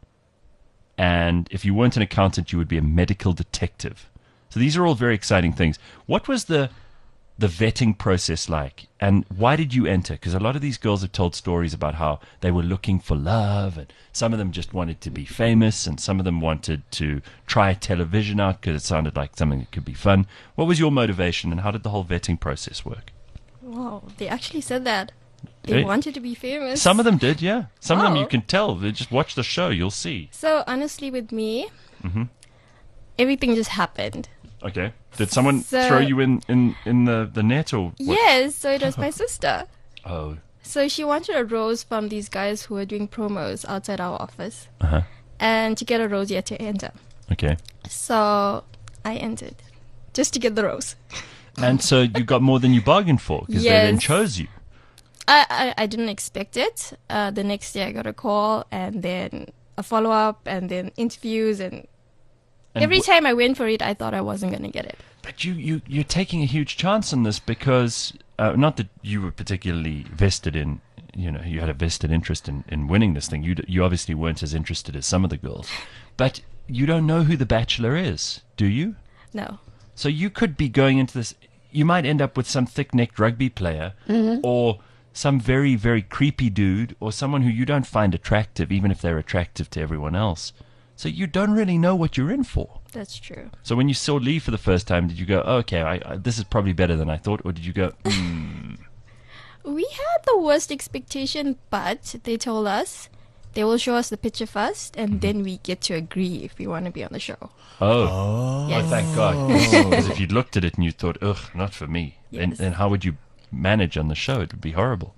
and if you weren't an accountant, you would be a medical detective. So these are all very exciting things. What was the the vetting process like, and why did you enter? Because a lot of these girls have told stories about how they were looking for love, and some of them just wanted to be famous, and some of them wanted to try television out because it sounded like something that could be fun. What was your motivation, and how did the whole vetting process work? Wow, they actually said that. They Eh? wanted to be famous. Some of them did, yeah. Some of them Oh. you can tell. They just watch the show, you'll see. So honestly, with me, Mm-hmm. everything just happened. Okay. Did someone So- throw you in, in, in the, the net or what? Yes, so it was my sister. Oh, So she wanted a rose from these guys who were doing promos outside our office. uh-huh. And to get a rose, you had to enter. Okay. So I entered just to get the rose. And so you got more than you bargained for because they then Yes. chose you. I, I, I didn't expect it. Uh, the next day I got a call and then a follow up and then interviews. And, And every wh- time I went for it, I thought I wasn't going to get it. But you, you, you're taking a huge chance on this because, uh, not that you were particularly vested in, you know, you had a vested interest in, in winning this thing. You, d- you obviously weren't as interested as some of the girls. But you don't know who the Bachelor is, do you? No. So you could be going into this, you might end up with some thick-necked rugby player or some very, very creepy dude or someone who you don't find attractive, even if they're attractive to everyone else. So you don't really know what you're in for. That's true. So when you saw Lee for the first time, did you go, oh, okay, I, I, this is probably better than I thought? Or did you go, hmm, We had the worst expectation, but they told us they will show us the picture first and then we get to agree if we want to be on the show. oh, Oh. Yes. oh, thank God. Because if you'd looked at it and you thought, ugh, not for me, then, Yes. then how would you manage on the show? It would be horrible.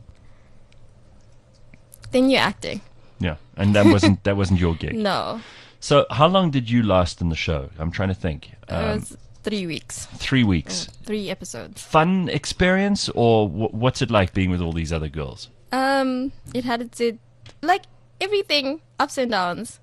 Then you're acting. Yeah, and that wasn't that wasn't your gig. No. So how long did you last in the show? I'm trying to think. It Um, was three weeks. three weeks. Three episodes. Fun experience, or wh- what's it like being with all these other girls? Um, it had its, it, like, everything, ups and downs.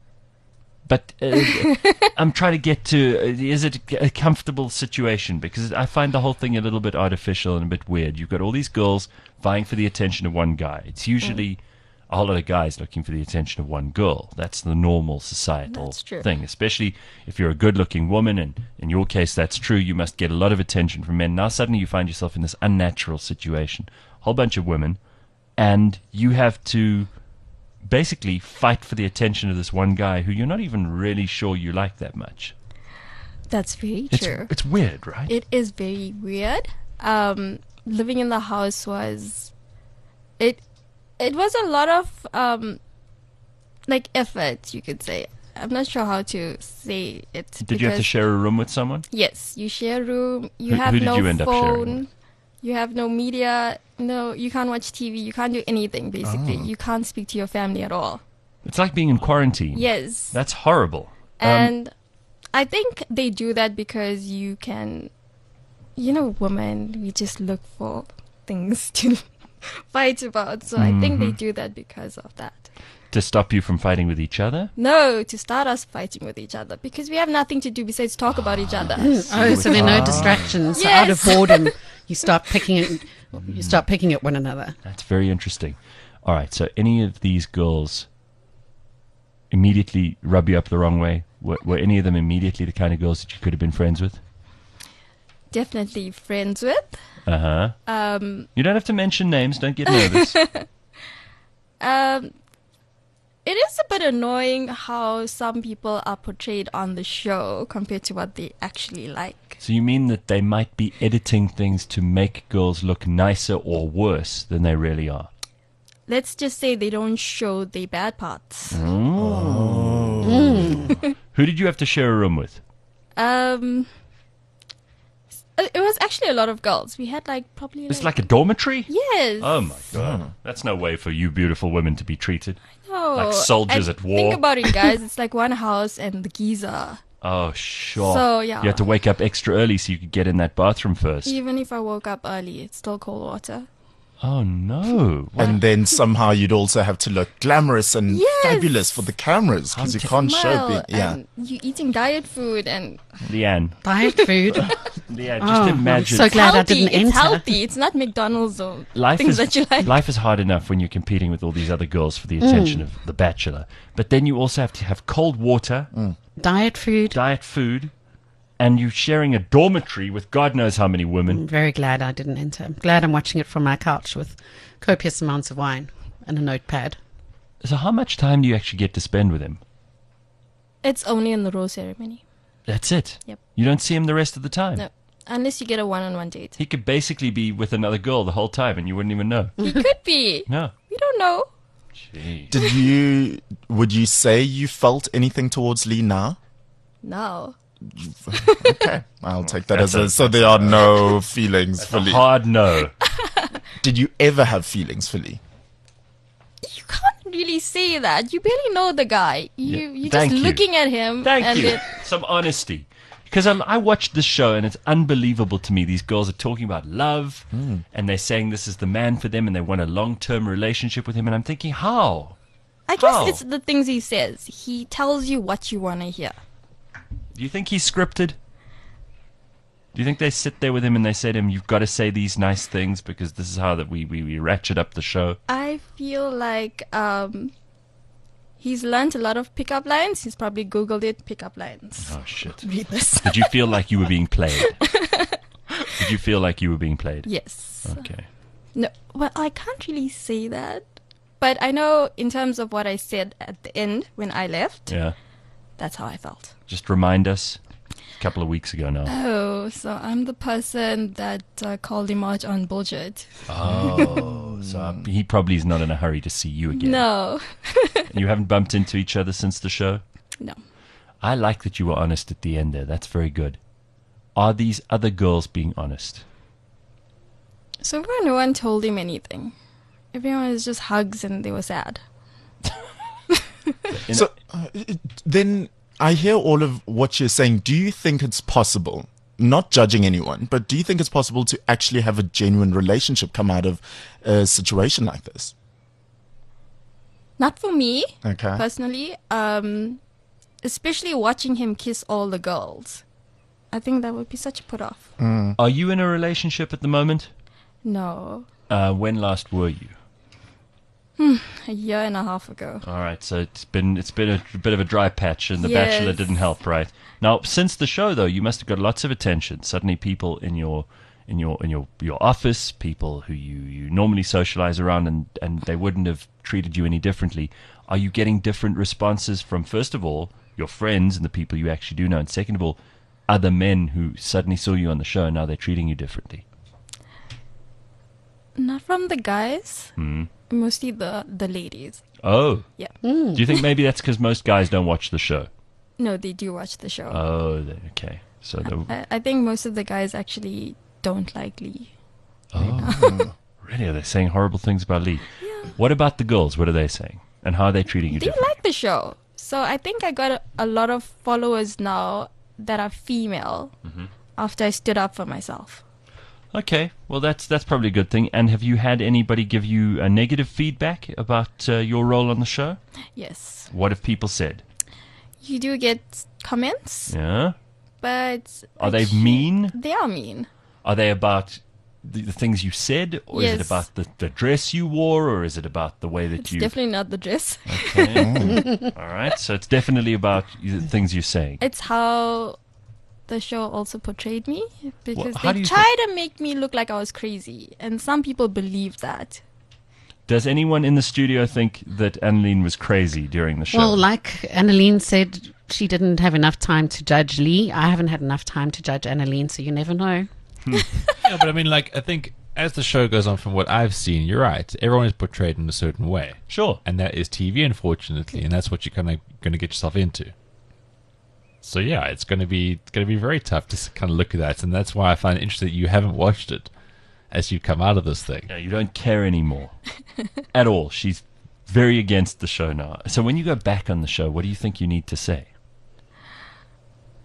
But uh, I'm trying to get to, uh, is it a comfortable situation? Because I find the whole thing a little bit artificial and a bit weird. You've got all these girls vying for the attention of one guy. It's usually a whole lot of guys looking for the attention of one girl. That's the normal societal That's true. thing, especially if you're a good-looking woman, and in your case that's true. You must get a lot of attention from men. Now suddenly you find yourself in this unnatural situation. A whole bunch of women, and you have to basically fight for the attention of this one guy who you're not even really sure you like that much. That's very It's, true. it's weird, right? It is very weird. Um, living in the house was, it, it was a lot of, um, like effort, you could say. I'm not sure how to say it. Did you have to because- share a room with someone? Yes, you share a room. You Who- have who did no you end up sharing phone. with? You have no media. No, you can't watch T V. You can't do anything. Basically, Oh. you can't speak to your family at all. It's like being in quarantine. Yes, That's horrible. Um, and I think they do that because you can, you know, women. We just look for things to fight about. So I think Mm-hmm. they do that because of that. to stop you from fighting with each other? No, to start us fighting with each other because we have nothing to do besides talk about each other. Oh, so there are no distractions. So out of Yes. boredom, you start picking at, you start picking at one another. That's very interesting. All right, so any of these girls immediately rub you up the wrong way? Were, were any of them immediately the kind of girls that you could have been friends with? Definitely friends with. Uh-huh. Um, You don't have to mention names. Don't get nervous. Um, it is a bit annoying how some people are portrayed on the show compared to what they actually like. So you mean that they might be editing things to make girls look nicer or worse than they really are? Let's just say they don't show the bad parts. Who did you have to share a room with? Um, it it was actually a lot of girls. We had like probably It's like a dormitory? yes. Oh my god. That's no way for you beautiful women to be treated. No. like soldiers And at war. Think about it, guys. It's like one house and the geyser Oh, sure. So, yeah. You had to wake up extra early so you could get in that bathroom first. Even if I woke up early, it's still cold water. Oh, no. What? And then somehow you'd also have to look glamorous and Yes. fabulous for the cameras because you can't show. Smile, Be- yeah. and you eating diet food and Leanne, Diet food. Leanne, just Oh, I'm imagine. so glad I healthy. didn't It's enter. healthy. It's not McDonald's or Life things is, that you like. life is hard enough when you're competing with all these other girls for the attention of The Bachelor. But then you also have to have cold water, Diet food. diet food, and you're sharing a dormitory with God knows how many women. I'm very glad I didn't enter. I'm glad I'm watching it from my couch with copious amounts of wine and a notepad. So how much time do you actually get to spend with him? It's only in the rose ceremony. That's it. Yep. You don't see him the rest of the time. No, unless you get a one-on-one date. He could basically be with another girl the whole time and you wouldn't even know. He could be. No. We don't know. Gee. Did you? Would you say you felt anything towards Lee now? No. Okay, I'll take that That's as a, a- so there are no feelings for Lee. Hard no. Did you ever have feelings for Lee? You can't really say that. You barely know the guy. You Yeah. you're Thank just you. looking at him. Thank and you. It, Some honesty. Because um, I watched this show and it's unbelievable to me. These girls are talking about love and they're saying this is the man for them and they want a long-term relationship with him. And I'm thinking, how? I guess How? it's the things he says. He tells you what you want to hear. Do you think he's scripted? Do you think they sit there with him and they say to him, you've got to say these nice things because this is how that we, we, we ratchet up the show? I feel like um, he's learned a lot of pickup lines. He's probably Googled it, pickup lines. Oh, shit. Read this. Did you feel like you were being played? Did you feel like you were being played? Yes. Okay. No, well, I can't really say that. But I know in terms of what I said at the end when I left, Yeah. that's how I felt. Just remind us. A couple of weeks ago now. Oh, so I'm the person that uh, called him out on bullshit. Oh, so um, he probably is not in a hurry to see you again. No. You haven't bumped into each other since the show? No. I like that you were honest at the end there. That's very good. Are these other girls being honest? So far, no one told him anything. Everyone was just hugs and they were sad. In- So uh, it- then I hear all of what you're saying. Do you think it's possible, not judging anyone, but do you think it's possible to actually have a genuine relationship come out of a situation like this? Not for me, Okay. personally. Um, especially watching him kiss all the girls. I think that would be such a put off. Are you in a relationship at the moment? No. Uh, when last were you? A year and a half ago. All right, so it's been it's been a, bit of a dry patch, and The Yes. Bachelor didn't help, right? Now, since the show, though, you must have got lots of attention. Suddenly, people in your in your in your your office, people who you, you normally socialize around, and and they wouldn't have treated you any differently. Are you getting different responses from, first of all, your friends and the people you actually do know, and second of all, other men who suddenly saw you on the show and now they're treating you differently? Not from the guys. Hmm. Mostly the, the ladies. Oh, Yeah. do you think maybe that's because most guys don't watch the show? No, they do watch the show. Oh, they- okay. So the I, I think most of the guys actually don't like Lee. oh, really? Are they saying horrible things about Lee? What about the girls? What are they saying? And how are they treating you They differently? like the show. So I think I got a, a lot of followers now that are female Mm-hmm. after I stood up for myself. Okay, well that's that's probably a good thing. And have you had anybody give you a negative feedback about uh, your role on the show? Yes. What have people said? You do get comments, Yeah. but... Are I they can't- mean? They are mean. Are they about the, the things you said, or is it Yes. about the, the dress you wore, or is it about the way that It's you? definitely not the dress. Okay. All right, so it's definitely about the things you're saying. It's how the show also portrayed me, because how do they you try to make me look like I was crazy, and some people believe that. Does anyone in the studio think that Annalene was crazy during the show? Well, like Annalene said, she didn't have enough time to judge Lee. I haven't had enough time to judge Annalene, so you never know. Yeah, but I mean, like, I think as the show goes on, from what I've seen, you're right. Everyone is portrayed in a certain way. Sure. And that is T V, unfortunately, and that's what you're kind of going to get yourself into. So yeah, it's going to be it's going to be very tough to kind of look at that, and that's why I find it interesting that you haven't watched it as you come out of this thing. Yeah, you don't care anymore at all. She's very against the show now. So when you go back on the show, what do you think you need to say?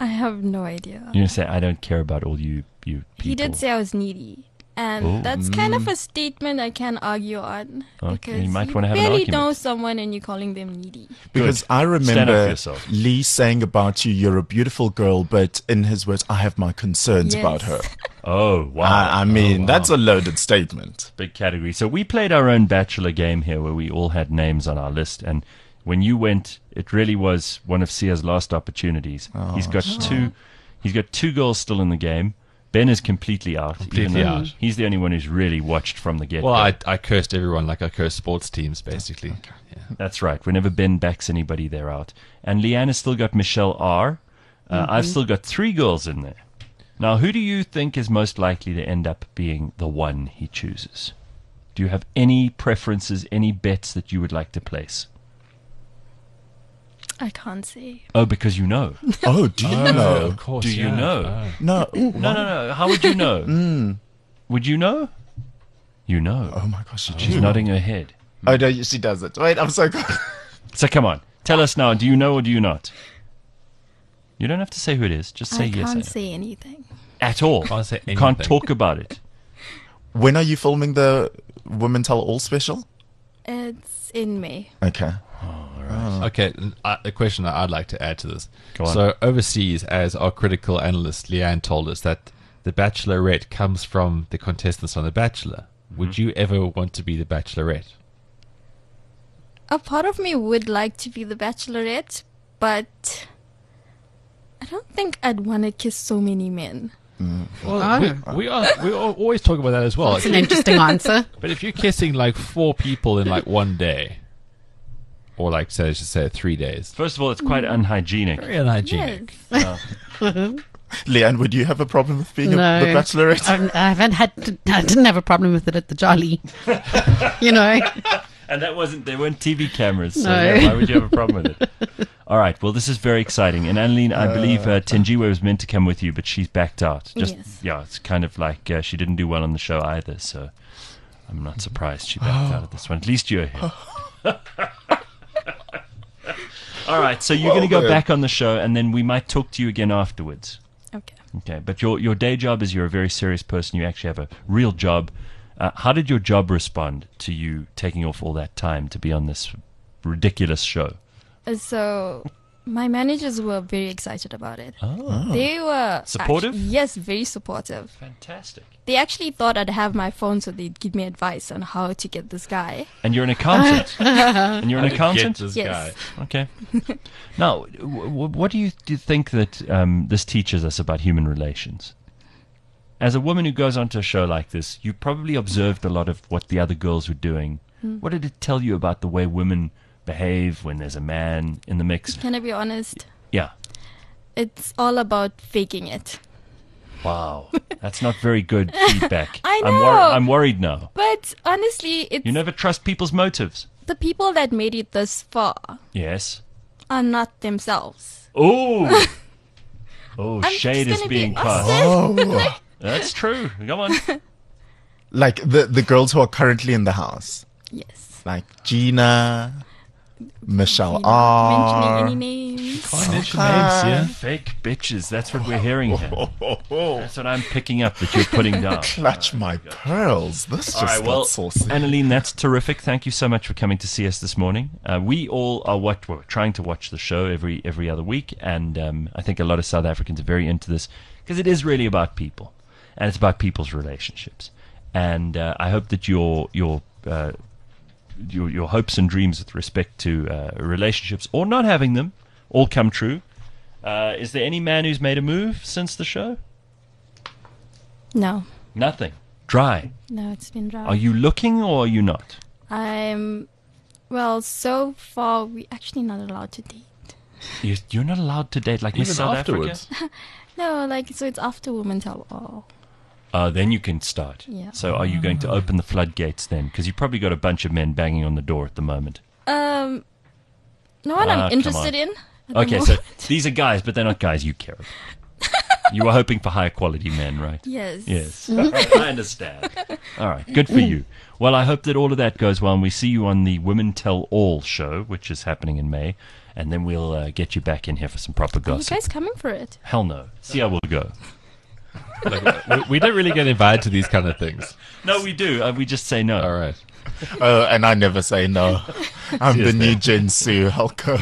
I have no idea. You're going to say, I don't care about all you, you people. He did say I was needy. And Oh. that's kind of a statement I can't argue on. Okay, Because you might wanna have an barely argument. know someone and you're calling them needy. Because Good. I Stand up for remember yourself. Lee saying about you, you're a beautiful girl, but in his words, I have my concerns Yes. about her. Oh, wow. I, I mean, that's a loaded statement. Big category. So we played our own Bachelor game here where we all had names on our list. And when you went, it really was one of Sia's last opportunities. he's got two He's got two girls still in the game. Ben is completely out. Completely even though out. He's the only one who's really watched from the get-go. Well, I, I cursed everyone like I cursed sports teams, basically. Yeah. That's right. Whenever Ben backs anybody, they're out. And Leanne has still got Michelle R. Uh, I've still got three girls in there. Now, who do you think is most likely to end up being the one he chooses? Do you have any preferences, any bets that you would like to place? I can't say. Oh, because you know. Oh, do you know? Of course. Do you yeah. know? Oh. No. No, no, no. How would you know? Mm. Would you know? You know. Oh my gosh, you She's do. nodding her head. Oh, no, she does it. Wait, I'm so good. So come on. Tell us now. Do you know or do you not? You don't have to say who it is. Just say I yes. I can't know. say anything. At all. Can't say You can't anything. talk about it. When are you filming the Women Tell All special? It's in May. Okay. Okay, uh, a question that I'd like to add to this. Go on. So, overseas, as our critical analyst Leanne told us, that the Bachelorette comes from the contestants on The Bachelor. Would you ever want to be the Bachelorette? A part of me would like to be the Bachelorette, but I don't think I'd want to kiss so many men. Well, Oh. we, we are we al- always talk about that as well. That's an interesting answer. But if you're kissing like four people in like one day, or like say, let's just say three days, First of all, it's quite unhygienic. very unhygienic. Yes. Leanne, would you have a problem with being No. a, the Bachelorette? I've, I haven't had. To, I didn't have a problem with it at the Jolly. You know. And that wasn't, there weren't T V cameras, so No. yeah, why would you have a problem with it? All right, well, this is very exciting. And Annalene, I believe uh, Tenjiwe was meant to come with you, but she's backed out. Just Yes. Yeah, it's kind of like uh, she didn't do well on the show either, so I'm not surprised she backed out of this one. At least you're here. All right, so you're Well going to go then. back on the show, and then we might talk to you again afterwards. Okay. Okay, but your your day job is you're a very serious person. You actually have a real job. Uh, how did your job respond to you taking off all that time to be on this ridiculous show? Uh, So, my managers were very excited about it. Oh, They were Supportive? actu- yes, very supportive. fantastic! They actually thought I'd have my phone so they'd give me advice on how to get this guy. And you're an accountant. and you're an accountant. Get this Yes. guy. Okay. Now, w- w- what do you, do you think that um, this teaches us about human relations? As a woman who goes onto a show like this, you probably observed a lot of what the other girls were doing. What did it tell you about the way women behave when there's a man in the mix? Can I be honest? Yeah. It's all about faking it. Wow. That's not very good feedback. I I'm, wor- know. I'm worried now. But honestly, it's You never trust people's motives. the people that made it this far Yes. are not themselves. Oh. Oh, I'm shade just is gonna being be cast. Oh. That's true. Come on. Like the, the girls who are currently in the house. Yes. Like Gina, Michelle Mentioning R. any names. Can't mention names, yeah. Fake bitches. That's what we're hearing here. That's what I'm picking up that you're putting down. Clutch my pearls. This just All right, got well, saucy. Annalene, that's terrific. Thank you so much for coming to see us this morning. Uh, we all are what we're trying to watch the show every every other week, and um, I think a lot of South Africans are very into this because it is really about people, and it's about people's relationships. And uh, I hope that your your uh, your your hopes and dreams with respect to uh, relationships or not having them all come true. Uh, is there any man who's made a move since the show? No. Nothing. Dry. No, it's been dry. Are you looking or are you not? I'm. Well, so far, we're actually not allowed to date. You, you're not allowed to date like Miss Even South afterwards. Africa? No, like, so it's after Women Tell All. Uh, then you can start. Yeah. So are you going to open the floodgates then? Because you've probably got a bunch of men banging on the door at the moment. Um, no one Ah, I'm come interested on. in. at the Okay, so moment. these are guys, but they're not guys you care about. You were hoping for higher quality men, right? Yes. Yes. I understand. All right. Good for you. Well, I hope that all of that goes well, and we see you on the Women Tell All show, which is happening in May, and then we'll uh, get you back in here for some proper Are you gossip. guys coming for it? Hell no. See how we'll go. Like, we, we don't really get invited to these kind of things. No, we do. Uh, we just say no. All right. Oh, and I never say no. I'm the new Jen Sue. I'll go.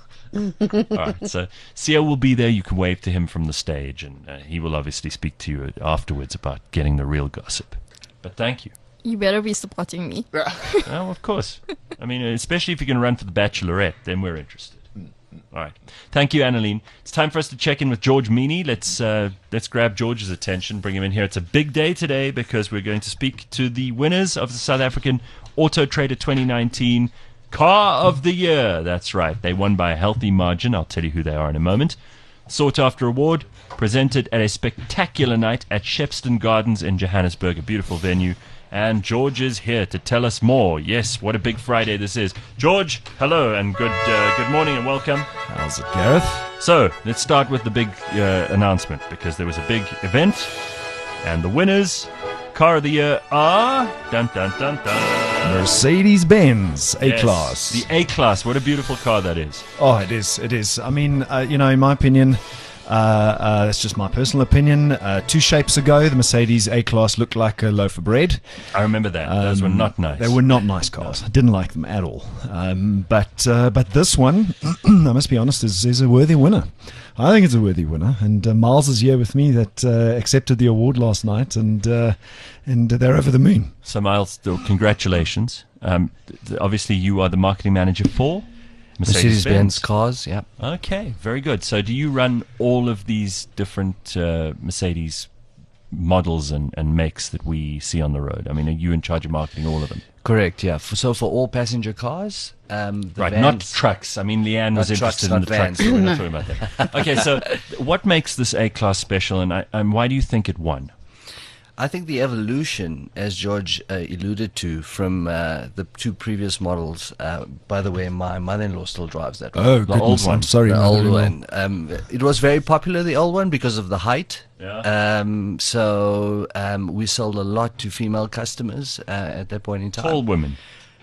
All right. So Sia will be there. You can wave to him from the stage, and uh, he will obviously speak to you afterwards about getting the real gossip. But thank you. You better be supporting me. Oh, of course. I mean, especially if you're going to run for the Bachelorette, then we're interested. All right. Thank you, Annaline. It's time for us to check in with George Meany. Let's uh, let's grab George's attention, bring him in here. It's a big day today because we're going to speak to the winners of the South African Auto Trader twenty nineteen Car of the Year. That's right. They won by a healthy margin. I'll tell you who they are in a moment. Sought after award presented at a spectacular night at Shepstone Gardens in Johannesburg, a beautiful venue. And George is here to tell us more. Yes, what a big Friday this is. George, hello and good uh, good morning and welcome. How's it, Gareth? So, let's start with the big uh, announcement because there was a big event and the winners, Car of the Year are... Dun, dun, dun, dun. Mercedes-Benz Yes, A-Class. the A-Class. What a beautiful car that is. Oh, it is. It is. I mean, uh, you know, in my opinion, uh, uh, that's just my personal opinion. Uh, two shapes ago, the Mercedes A-Class looked like a loaf of bread. I remember that. Those were Um, not nice. They were not nice cars. I didn't like them at all. Um, but uh, but this one, I must be honest, is, is a worthy winner. I think it's a worthy winner. And uh, Miles is here with me that uh, accepted the award last night, and uh, and they're over the moon. So, Miles, still congratulations. Um, th- th- obviously, you are the marketing manager for Mercedes-Benz cars, yeah. Okay, very good. So do you run all of these different uh, Mercedes models and, and makes that we see on the road? I mean, are you in charge of marketing all of them? Correct, yeah. For, so for all passenger cars, um, the Right, vans, not trucks. I mean, Leanne was Not trucks, interested in not the vans. trucks. So we're not talking about that. Okay, so what makes this A-Class special, and, I, and why do you think it won? I think the evolution, as George uh, alluded to, from uh, the two previous models. Uh, by the way, my mother-in-law still drives that one. Oh, The goodness. old one. I'm sorry, The old mother-in-law. one. Um, it was very popular, the old one, because of the height. Yeah. Um, so um, we sold a lot to female customers uh, at that point in time. Tall women.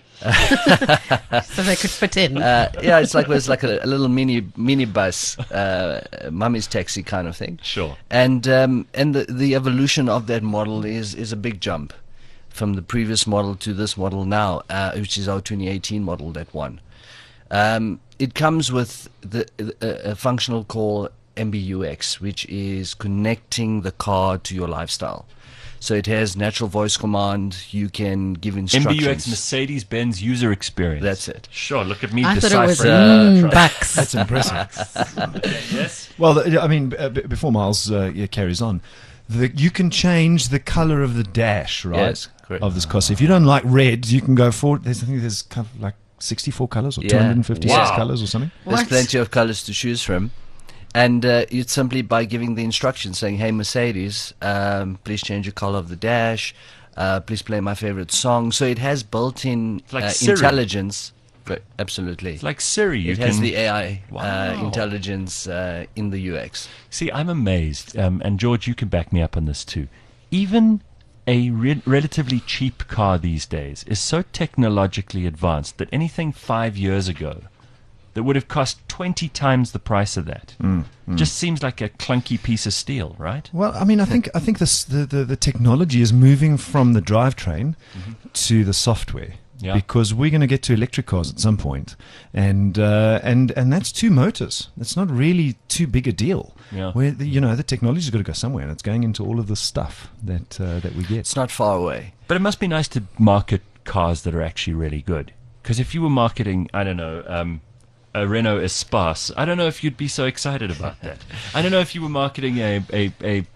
So they could fit in. Uh, yeah, it's like it was like a, a little mini mini bus, uh, mummy's taxi kind of thing. Sure. And um, and the the evolution of that model is is a big jump from the previous model to this model now, uh, which is our twenty eighteen model that won. Um, it comes with the a, a functional called M B U X, which is connecting the car to your lifestyle. So it has natural voice command. You can give M instructions. B U X, Mercedes-Benz User Experience. That's it. Sure, look at me I thought it was deciphering. mm, bucks. That's impressive. Yes. Well, th- I mean, uh, b- before Miles uh, yeah, carries on, the, you can change the color of the dash, right? Yes, correct. Of this car. So if you don't like red, you can go for. There's, I think there's kind of like sixty-four colors or Yeah. two hundred fifty-six Wow. colors or something. There's What? plenty of colors to choose from. And uh, it's simply by giving the instructions saying, hey, Mercedes, um, please change the color of the dash. Uh, please play my favorite song. So it has built-in like uh, Siri. intelligence. But absolutely. It's like Siri. You it has can... the A I uh, Wow. intelligence uh, in the U X. See, I'm amazed, um, and George, you can back me up on this too. Even a re- relatively cheap car these days is so technologically advanced that anything five years ago that would have cost twenty times the price of that just seems like a clunky piece of steel, right? Well, I mean, I think I think this the, the, the technology is moving from the drivetrain to the software. Yeah. Because we're going to get to electric cars at some point, and uh, and and that's two motors. That's not really too big a deal. Yeah. Where the, you know the technology's got to go somewhere, and it's going into all of the stuff that uh, that we get. It's not far away. But it must be nice to market cars that are actually really good. Because if you were marketing, I don't know, um, a Renault Espace, I don't know if you'd be so excited about that. I don't know if you were marketing a a a.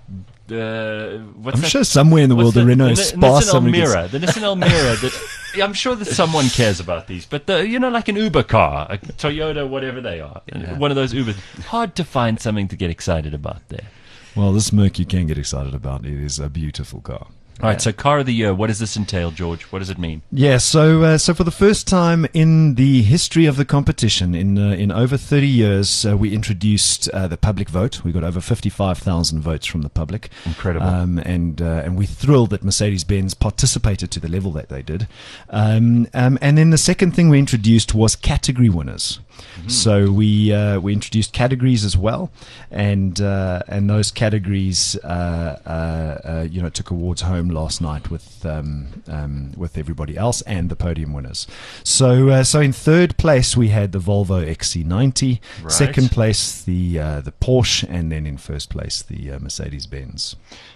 Uh, what's I'm that? sure somewhere in the What's world the, Renault Ni- Spa Nissan somebody gets- Almera, the Nissan Almera. That, yeah, I'm sure that someone cares about these, but the, you know, like an Uber car, a Toyota, whatever they are, one of those Ubers. Hard to find something to get excited about there. Well, this Merc you can get excited about. It is a beautiful car. All right, so car of the year, what does this entail, George? What does it mean? Yeah, so uh, so for the first time in the history of the competition, in uh, in over thirty years, uh, we introduced uh, the public vote. We got over fifty-five thousand votes from the public. Incredible. Um, and uh, and we're thrilled that Mercedes-Benz participated to the level that they did. Um, um, and then the second thing we introduced was category winners. Mm-hmm. So we uh, we introduced categories as well, and uh, and those categories uh, uh, uh, you know took awards home last night with um, um, with everybody else and the podium winners. So uh, so in third place we had the Volvo X C ninety, Right. second place the uh, the Porsche, and then in first place the uh, Mercedes-Benz.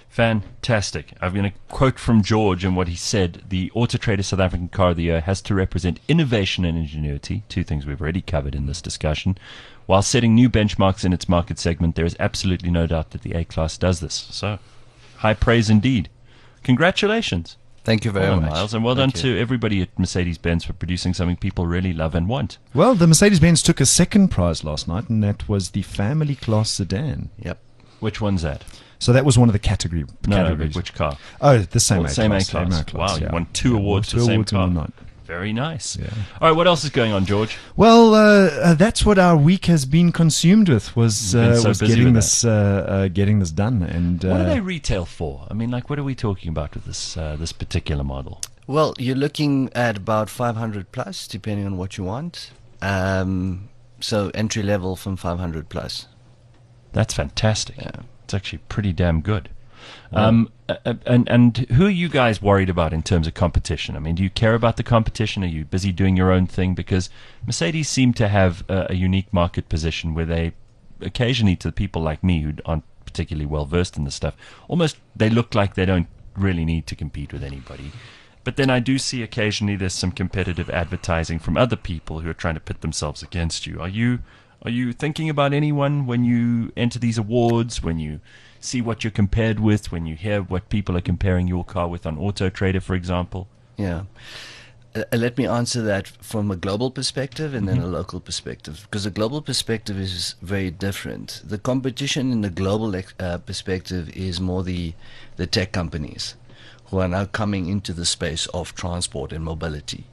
Fantastic. I'm going to quote from George and what he said. The Auto Trader South African Car of the Year has to represent innovation and ingenuity, two things we've already covered in this discussion. While setting new benchmarks in its market segment, there is absolutely no doubt that the A-Class does this. So, high praise indeed. Congratulations. Thank you very Well done, much. Miles, and well Thank done you. to everybody at Mercedes-Benz for producing something people really love and want. Well, the Mercedes-Benz took a second prize last night, and that was the family class sedan. Yep. Which one's that? So that was one of the category No, no, categories. but which car? Oh, the same Oh, A same class. A-Class. A-Class, Wow, you yeah. won two Yeah, awards two for the same awards in car. one night. Very nice. Yeah. All right, what else is going on, George? Well, uh, uh, that's what our week has been consumed with. Was You've been uh, so was busy getting with this uh, uh, getting this done, and uh, What do they retail for? I mean, like, what are we talking about with this uh, this particular model? Well, you're looking at about five hundred plus, depending on what you want. Um, so entry level from five hundred plus. That's fantastic. Yeah. It's actually pretty damn good. Um, uh, and and who are you guys worried about in terms of competition? I mean, do you care about the competition? Are you busy doing your own thing? Because Mercedes seem to have a, a unique market position where they, occasionally, to people like me who aren't particularly well versed in this stuff, almost they look like they don't really need to compete with anybody. But then I do see occasionally there's some competitive advertising from other people who are trying to pit themselves against you. Are you are you thinking about anyone when you enter these awards, when you see what you're compared with, when you hear what people are comparing your car with on Auto Trader, for example? Yeah. Uh, let me answer that from a global perspective and then a local perspective, because the global perspective is very different. The competition in the global ex- uh, perspective is more the the tech companies who are now coming into the space of transport and mobility.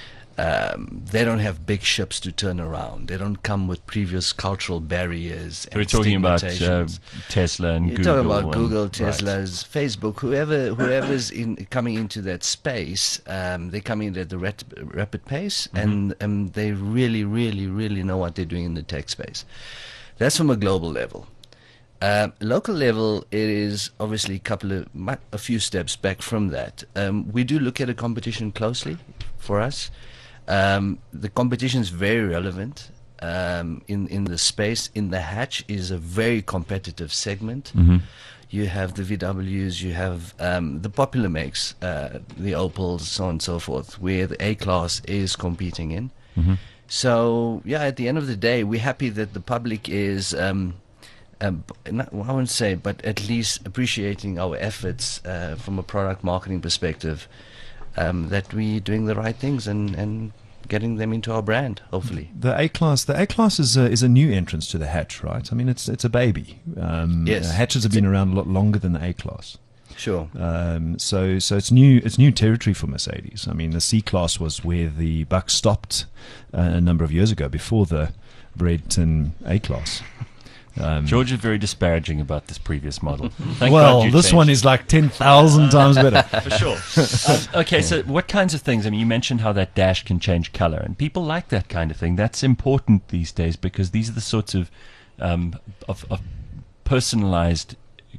Um, they don't have big ships to turn around. They don't come with previous cultural barriers. So we're and talking about uh, stigmatizations. Tesla and You're Google. talking about and- Google, right. Tesla's, Facebook, whoever, whoever's in coming into that space. Um, they come in at the rat- rapid pace, Mm-hmm. and um, they really, really, really know what they're doing in the tech space. That's from a global level. Uh, local level, it is obviously a couple of mu- a few steps back from that. Um, we do look at a competition closely for us. Um, the competition is very relevant um, in in the space. In the hatch is a very competitive segment. Mm-hmm. You have the V Ws, you have um, the popular makes, uh, the Opels, so on and so forth, where the A class is competing in. Mm-hmm. So yeah, at the end of the day, we're happy that the public is. Um, Um, not, I wouldn't say, but at least appreciating our efforts uh, from a product marketing perspective, um, that we're doing the right things and, and getting them into our brand, hopefully. the A class, the A class is a, is a new entrance to the hatch, right? I mean, it's it's a baby. Um, Yes. uh, hatches have been around a lot longer than the A class. Sure. Um, so so it's new it's new territory for Mercedes. I mean, the C class was where the buck stopped uh, a number of years ago, before the Bredton A class. Um, George is very disparaging about this previous model. Thank well, God you this changed. one is like ten thousand times better. For sure. um, okay, so what kinds of things? I mean, you mentioned how that dash can change color, and people like that kind of thing. That's important these days because these are the sorts of um, of, of personalized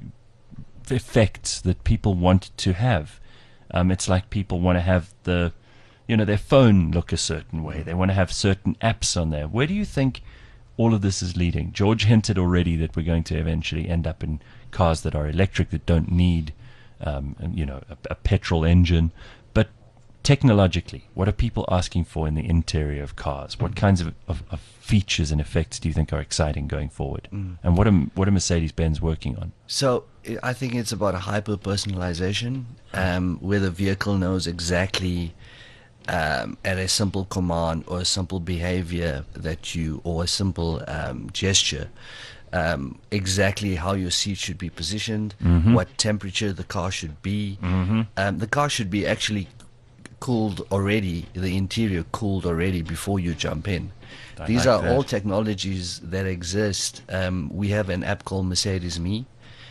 effects that people want to have. Um, it's like people want to have the, you know, their phone look a certain way. They want to have certain apps on there. Where do you think all of this is leading? George hinted already that we're going to eventually end up in cars that are electric, that don't need, um, you know, a, a petrol engine. But technologically, what are people asking for in the interior of cars? What kinds of, of, of features and effects do you think are exciting going forward? Mm. And what are what are Mercedes-Benz working on? So I I think it's about a hyper personalization, um, where the vehicle knows exactly. Um, at a simple command or a simple behavior that you, or a simple um, gesture, um, exactly how your seat should be positioned, Mm-hmm. what temperature the car should be. Um, the car should be actually cooled already, the interior cooled already before you jump in. I These like are that. all technologies that exist. Um, we have an app called Mercedes Me,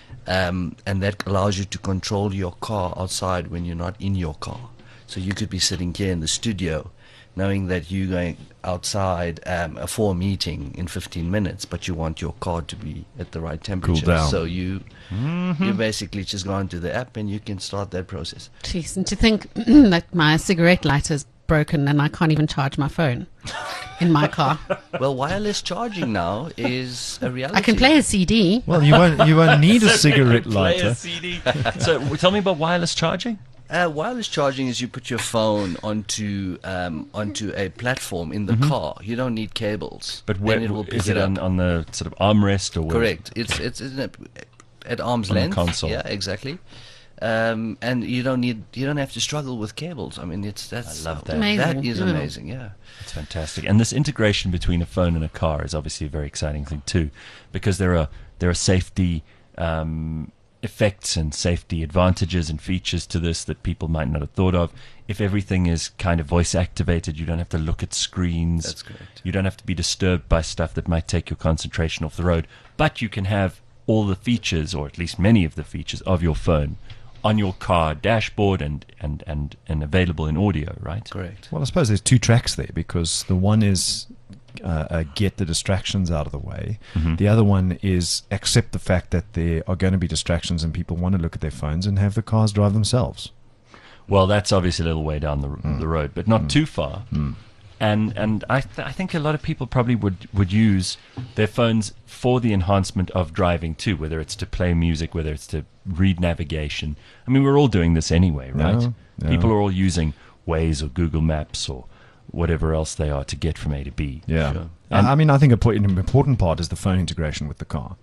um, and that allows you to control your car outside when you're not in your car. So you could be sitting here in the studio knowing that you're going outside um, for a meeting in fifteen minutes, but you want your car to be at the right temperature. down. So you you basically just go onto the app and you can start that process. Jeez, and to think that my cigarette lighter's broken and I can't even charge my phone in my car. Well, wireless charging now is a reality. I can play a C D. Well, you won't you won't need a So they cigarette could play a lighter. C D. So w- tell me about wireless charging. Uh, wireless charging is you put your phone onto um, onto a platform in the car. You don't need cables. But where and it will pick is it it up. on, on the sort of armrest or where? Correct. It's it's isn't it at arm's On the length. console. Yeah, exactly. Um, and you don't need you don't have to struggle with cables. I mean, it's that's I love that. Amazing. That is Yeah. amazing. Yeah. It's fantastic. And this integration between a phone and a car is obviously a very exciting thing too, because there are there are safety um, effects and safety advantages and features to this that people might not have thought of. If everything is kind of voice activated, you don't have to look at screens. That's correct. You don't have to be disturbed by stuff that might take your concentration off the road. But you can have all the features, or at least many of the features of your phone on your car dashboard and, and, and, and available in audio, right? Correct. Well, I suppose there's two tracks there, because the one is uh, uh, get the distractions out of the way. Mhm. The other one is accept the fact that there are going to be distractions and people want to look at their phones, and have the cars drive themselves. Well, that's obviously a little way down the the road, but not too far. And and I th- I think a lot of people probably would, would use their phones for the enhancement of driving too, whether it's to play music, whether it's to read navigation. I mean, we're all doing this anyway, right? Yeah, yeah. People are all using Waze or Google Maps or whatever else they are to get from A to B. Yeah. Sure. And I mean, I think a po- an important part is the phone integration with the car.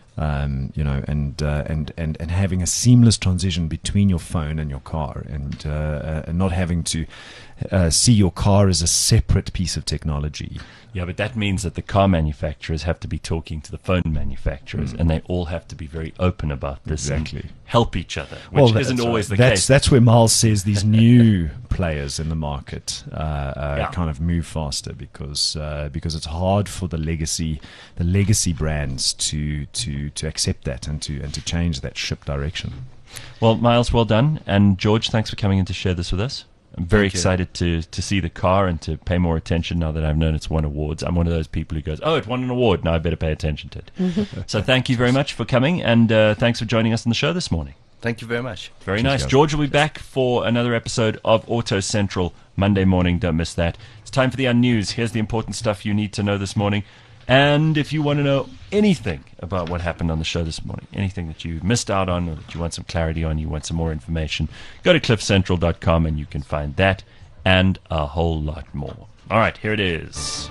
Um, you know, and, uh, and and and having a seamless transition between your phone and your car, and uh, uh, and not having to uh, see your car as a separate piece of technology. Yeah, but that means that the car manufacturers have to be talking to the phone manufacturers, and they all have to be very open about this Exactly. and help each other, which that's isn't always right. the that's, case. That's where Miles says these new players in the market uh, uh, Yeah. kind of move faster, because uh, because it's hard for the legacy the legacy brands to to to accept that and to and to change that ship direction. Well, Miles, well done. And George, thanks for coming in to share this with us. I'm very Thank you. excited to, to see the car and to pay more attention now that I've known it's won awards. I'm one of those people who goes, oh, it won an award. Now I better pay attention to it. So thank you very much for coming, and uh, thanks for joining us on the show this morning. Thank you very much. Very Cheers, nice. guys. George will be back for another episode of Auto Central Monday morning. Don't miss that. It's time for the Unnews. Here's the important stuff you need to know this morning. And if you want to know anything about what happened on the show this morning, anything that you missed out on or that you want some clarity on, you want some more information, go to cliff central dot com and you can find that and a whole lot more. All right, here it is.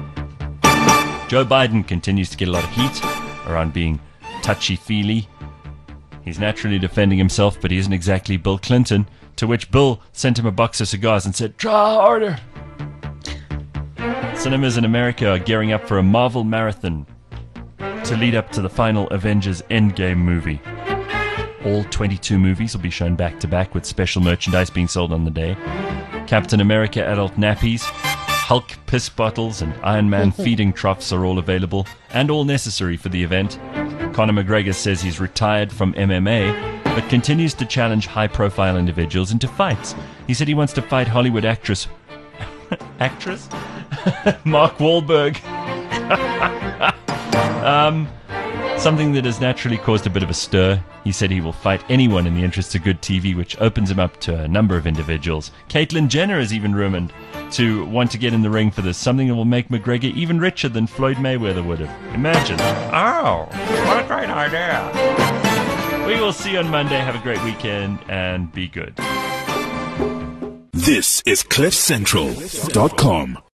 Joe Biden continues to get a lot of heat around being touchy-feely. He's naturally defending himself, but he isn't exactly Bill Clinton, to which Bill sent him a box of cigars and said, "Try harder." Cinemas in America are gearing up for a Marvel marathon to lead up to the final Avengers Endgame movie. All twenty-two movies will be shown back-to-back, with special merchandise being sold on the day. Captain America adult nappies, Hulk piss bottles, and Iron Man feeding troughs are all available, and all necessary for the event. Conor McGregor says he's retired from M M A, but continues to challenge high-profile individuals into fights. He said he wants to fight Hollywood actress... actress? Mark Wahlberg. um, something that has naturally caused a bit of a stir. He said he will fight anyone in the interests of good T V, which opens him up to a number of individuals. Caitlyn Jenner is even rumored to want to get in the ring for this, something that will make McGregor even richer than Floyd Mayweather would have. Imagine. Oh, what a great idea. We will see you on Monday. Have a great weekend and be good. This is cliff central dot com.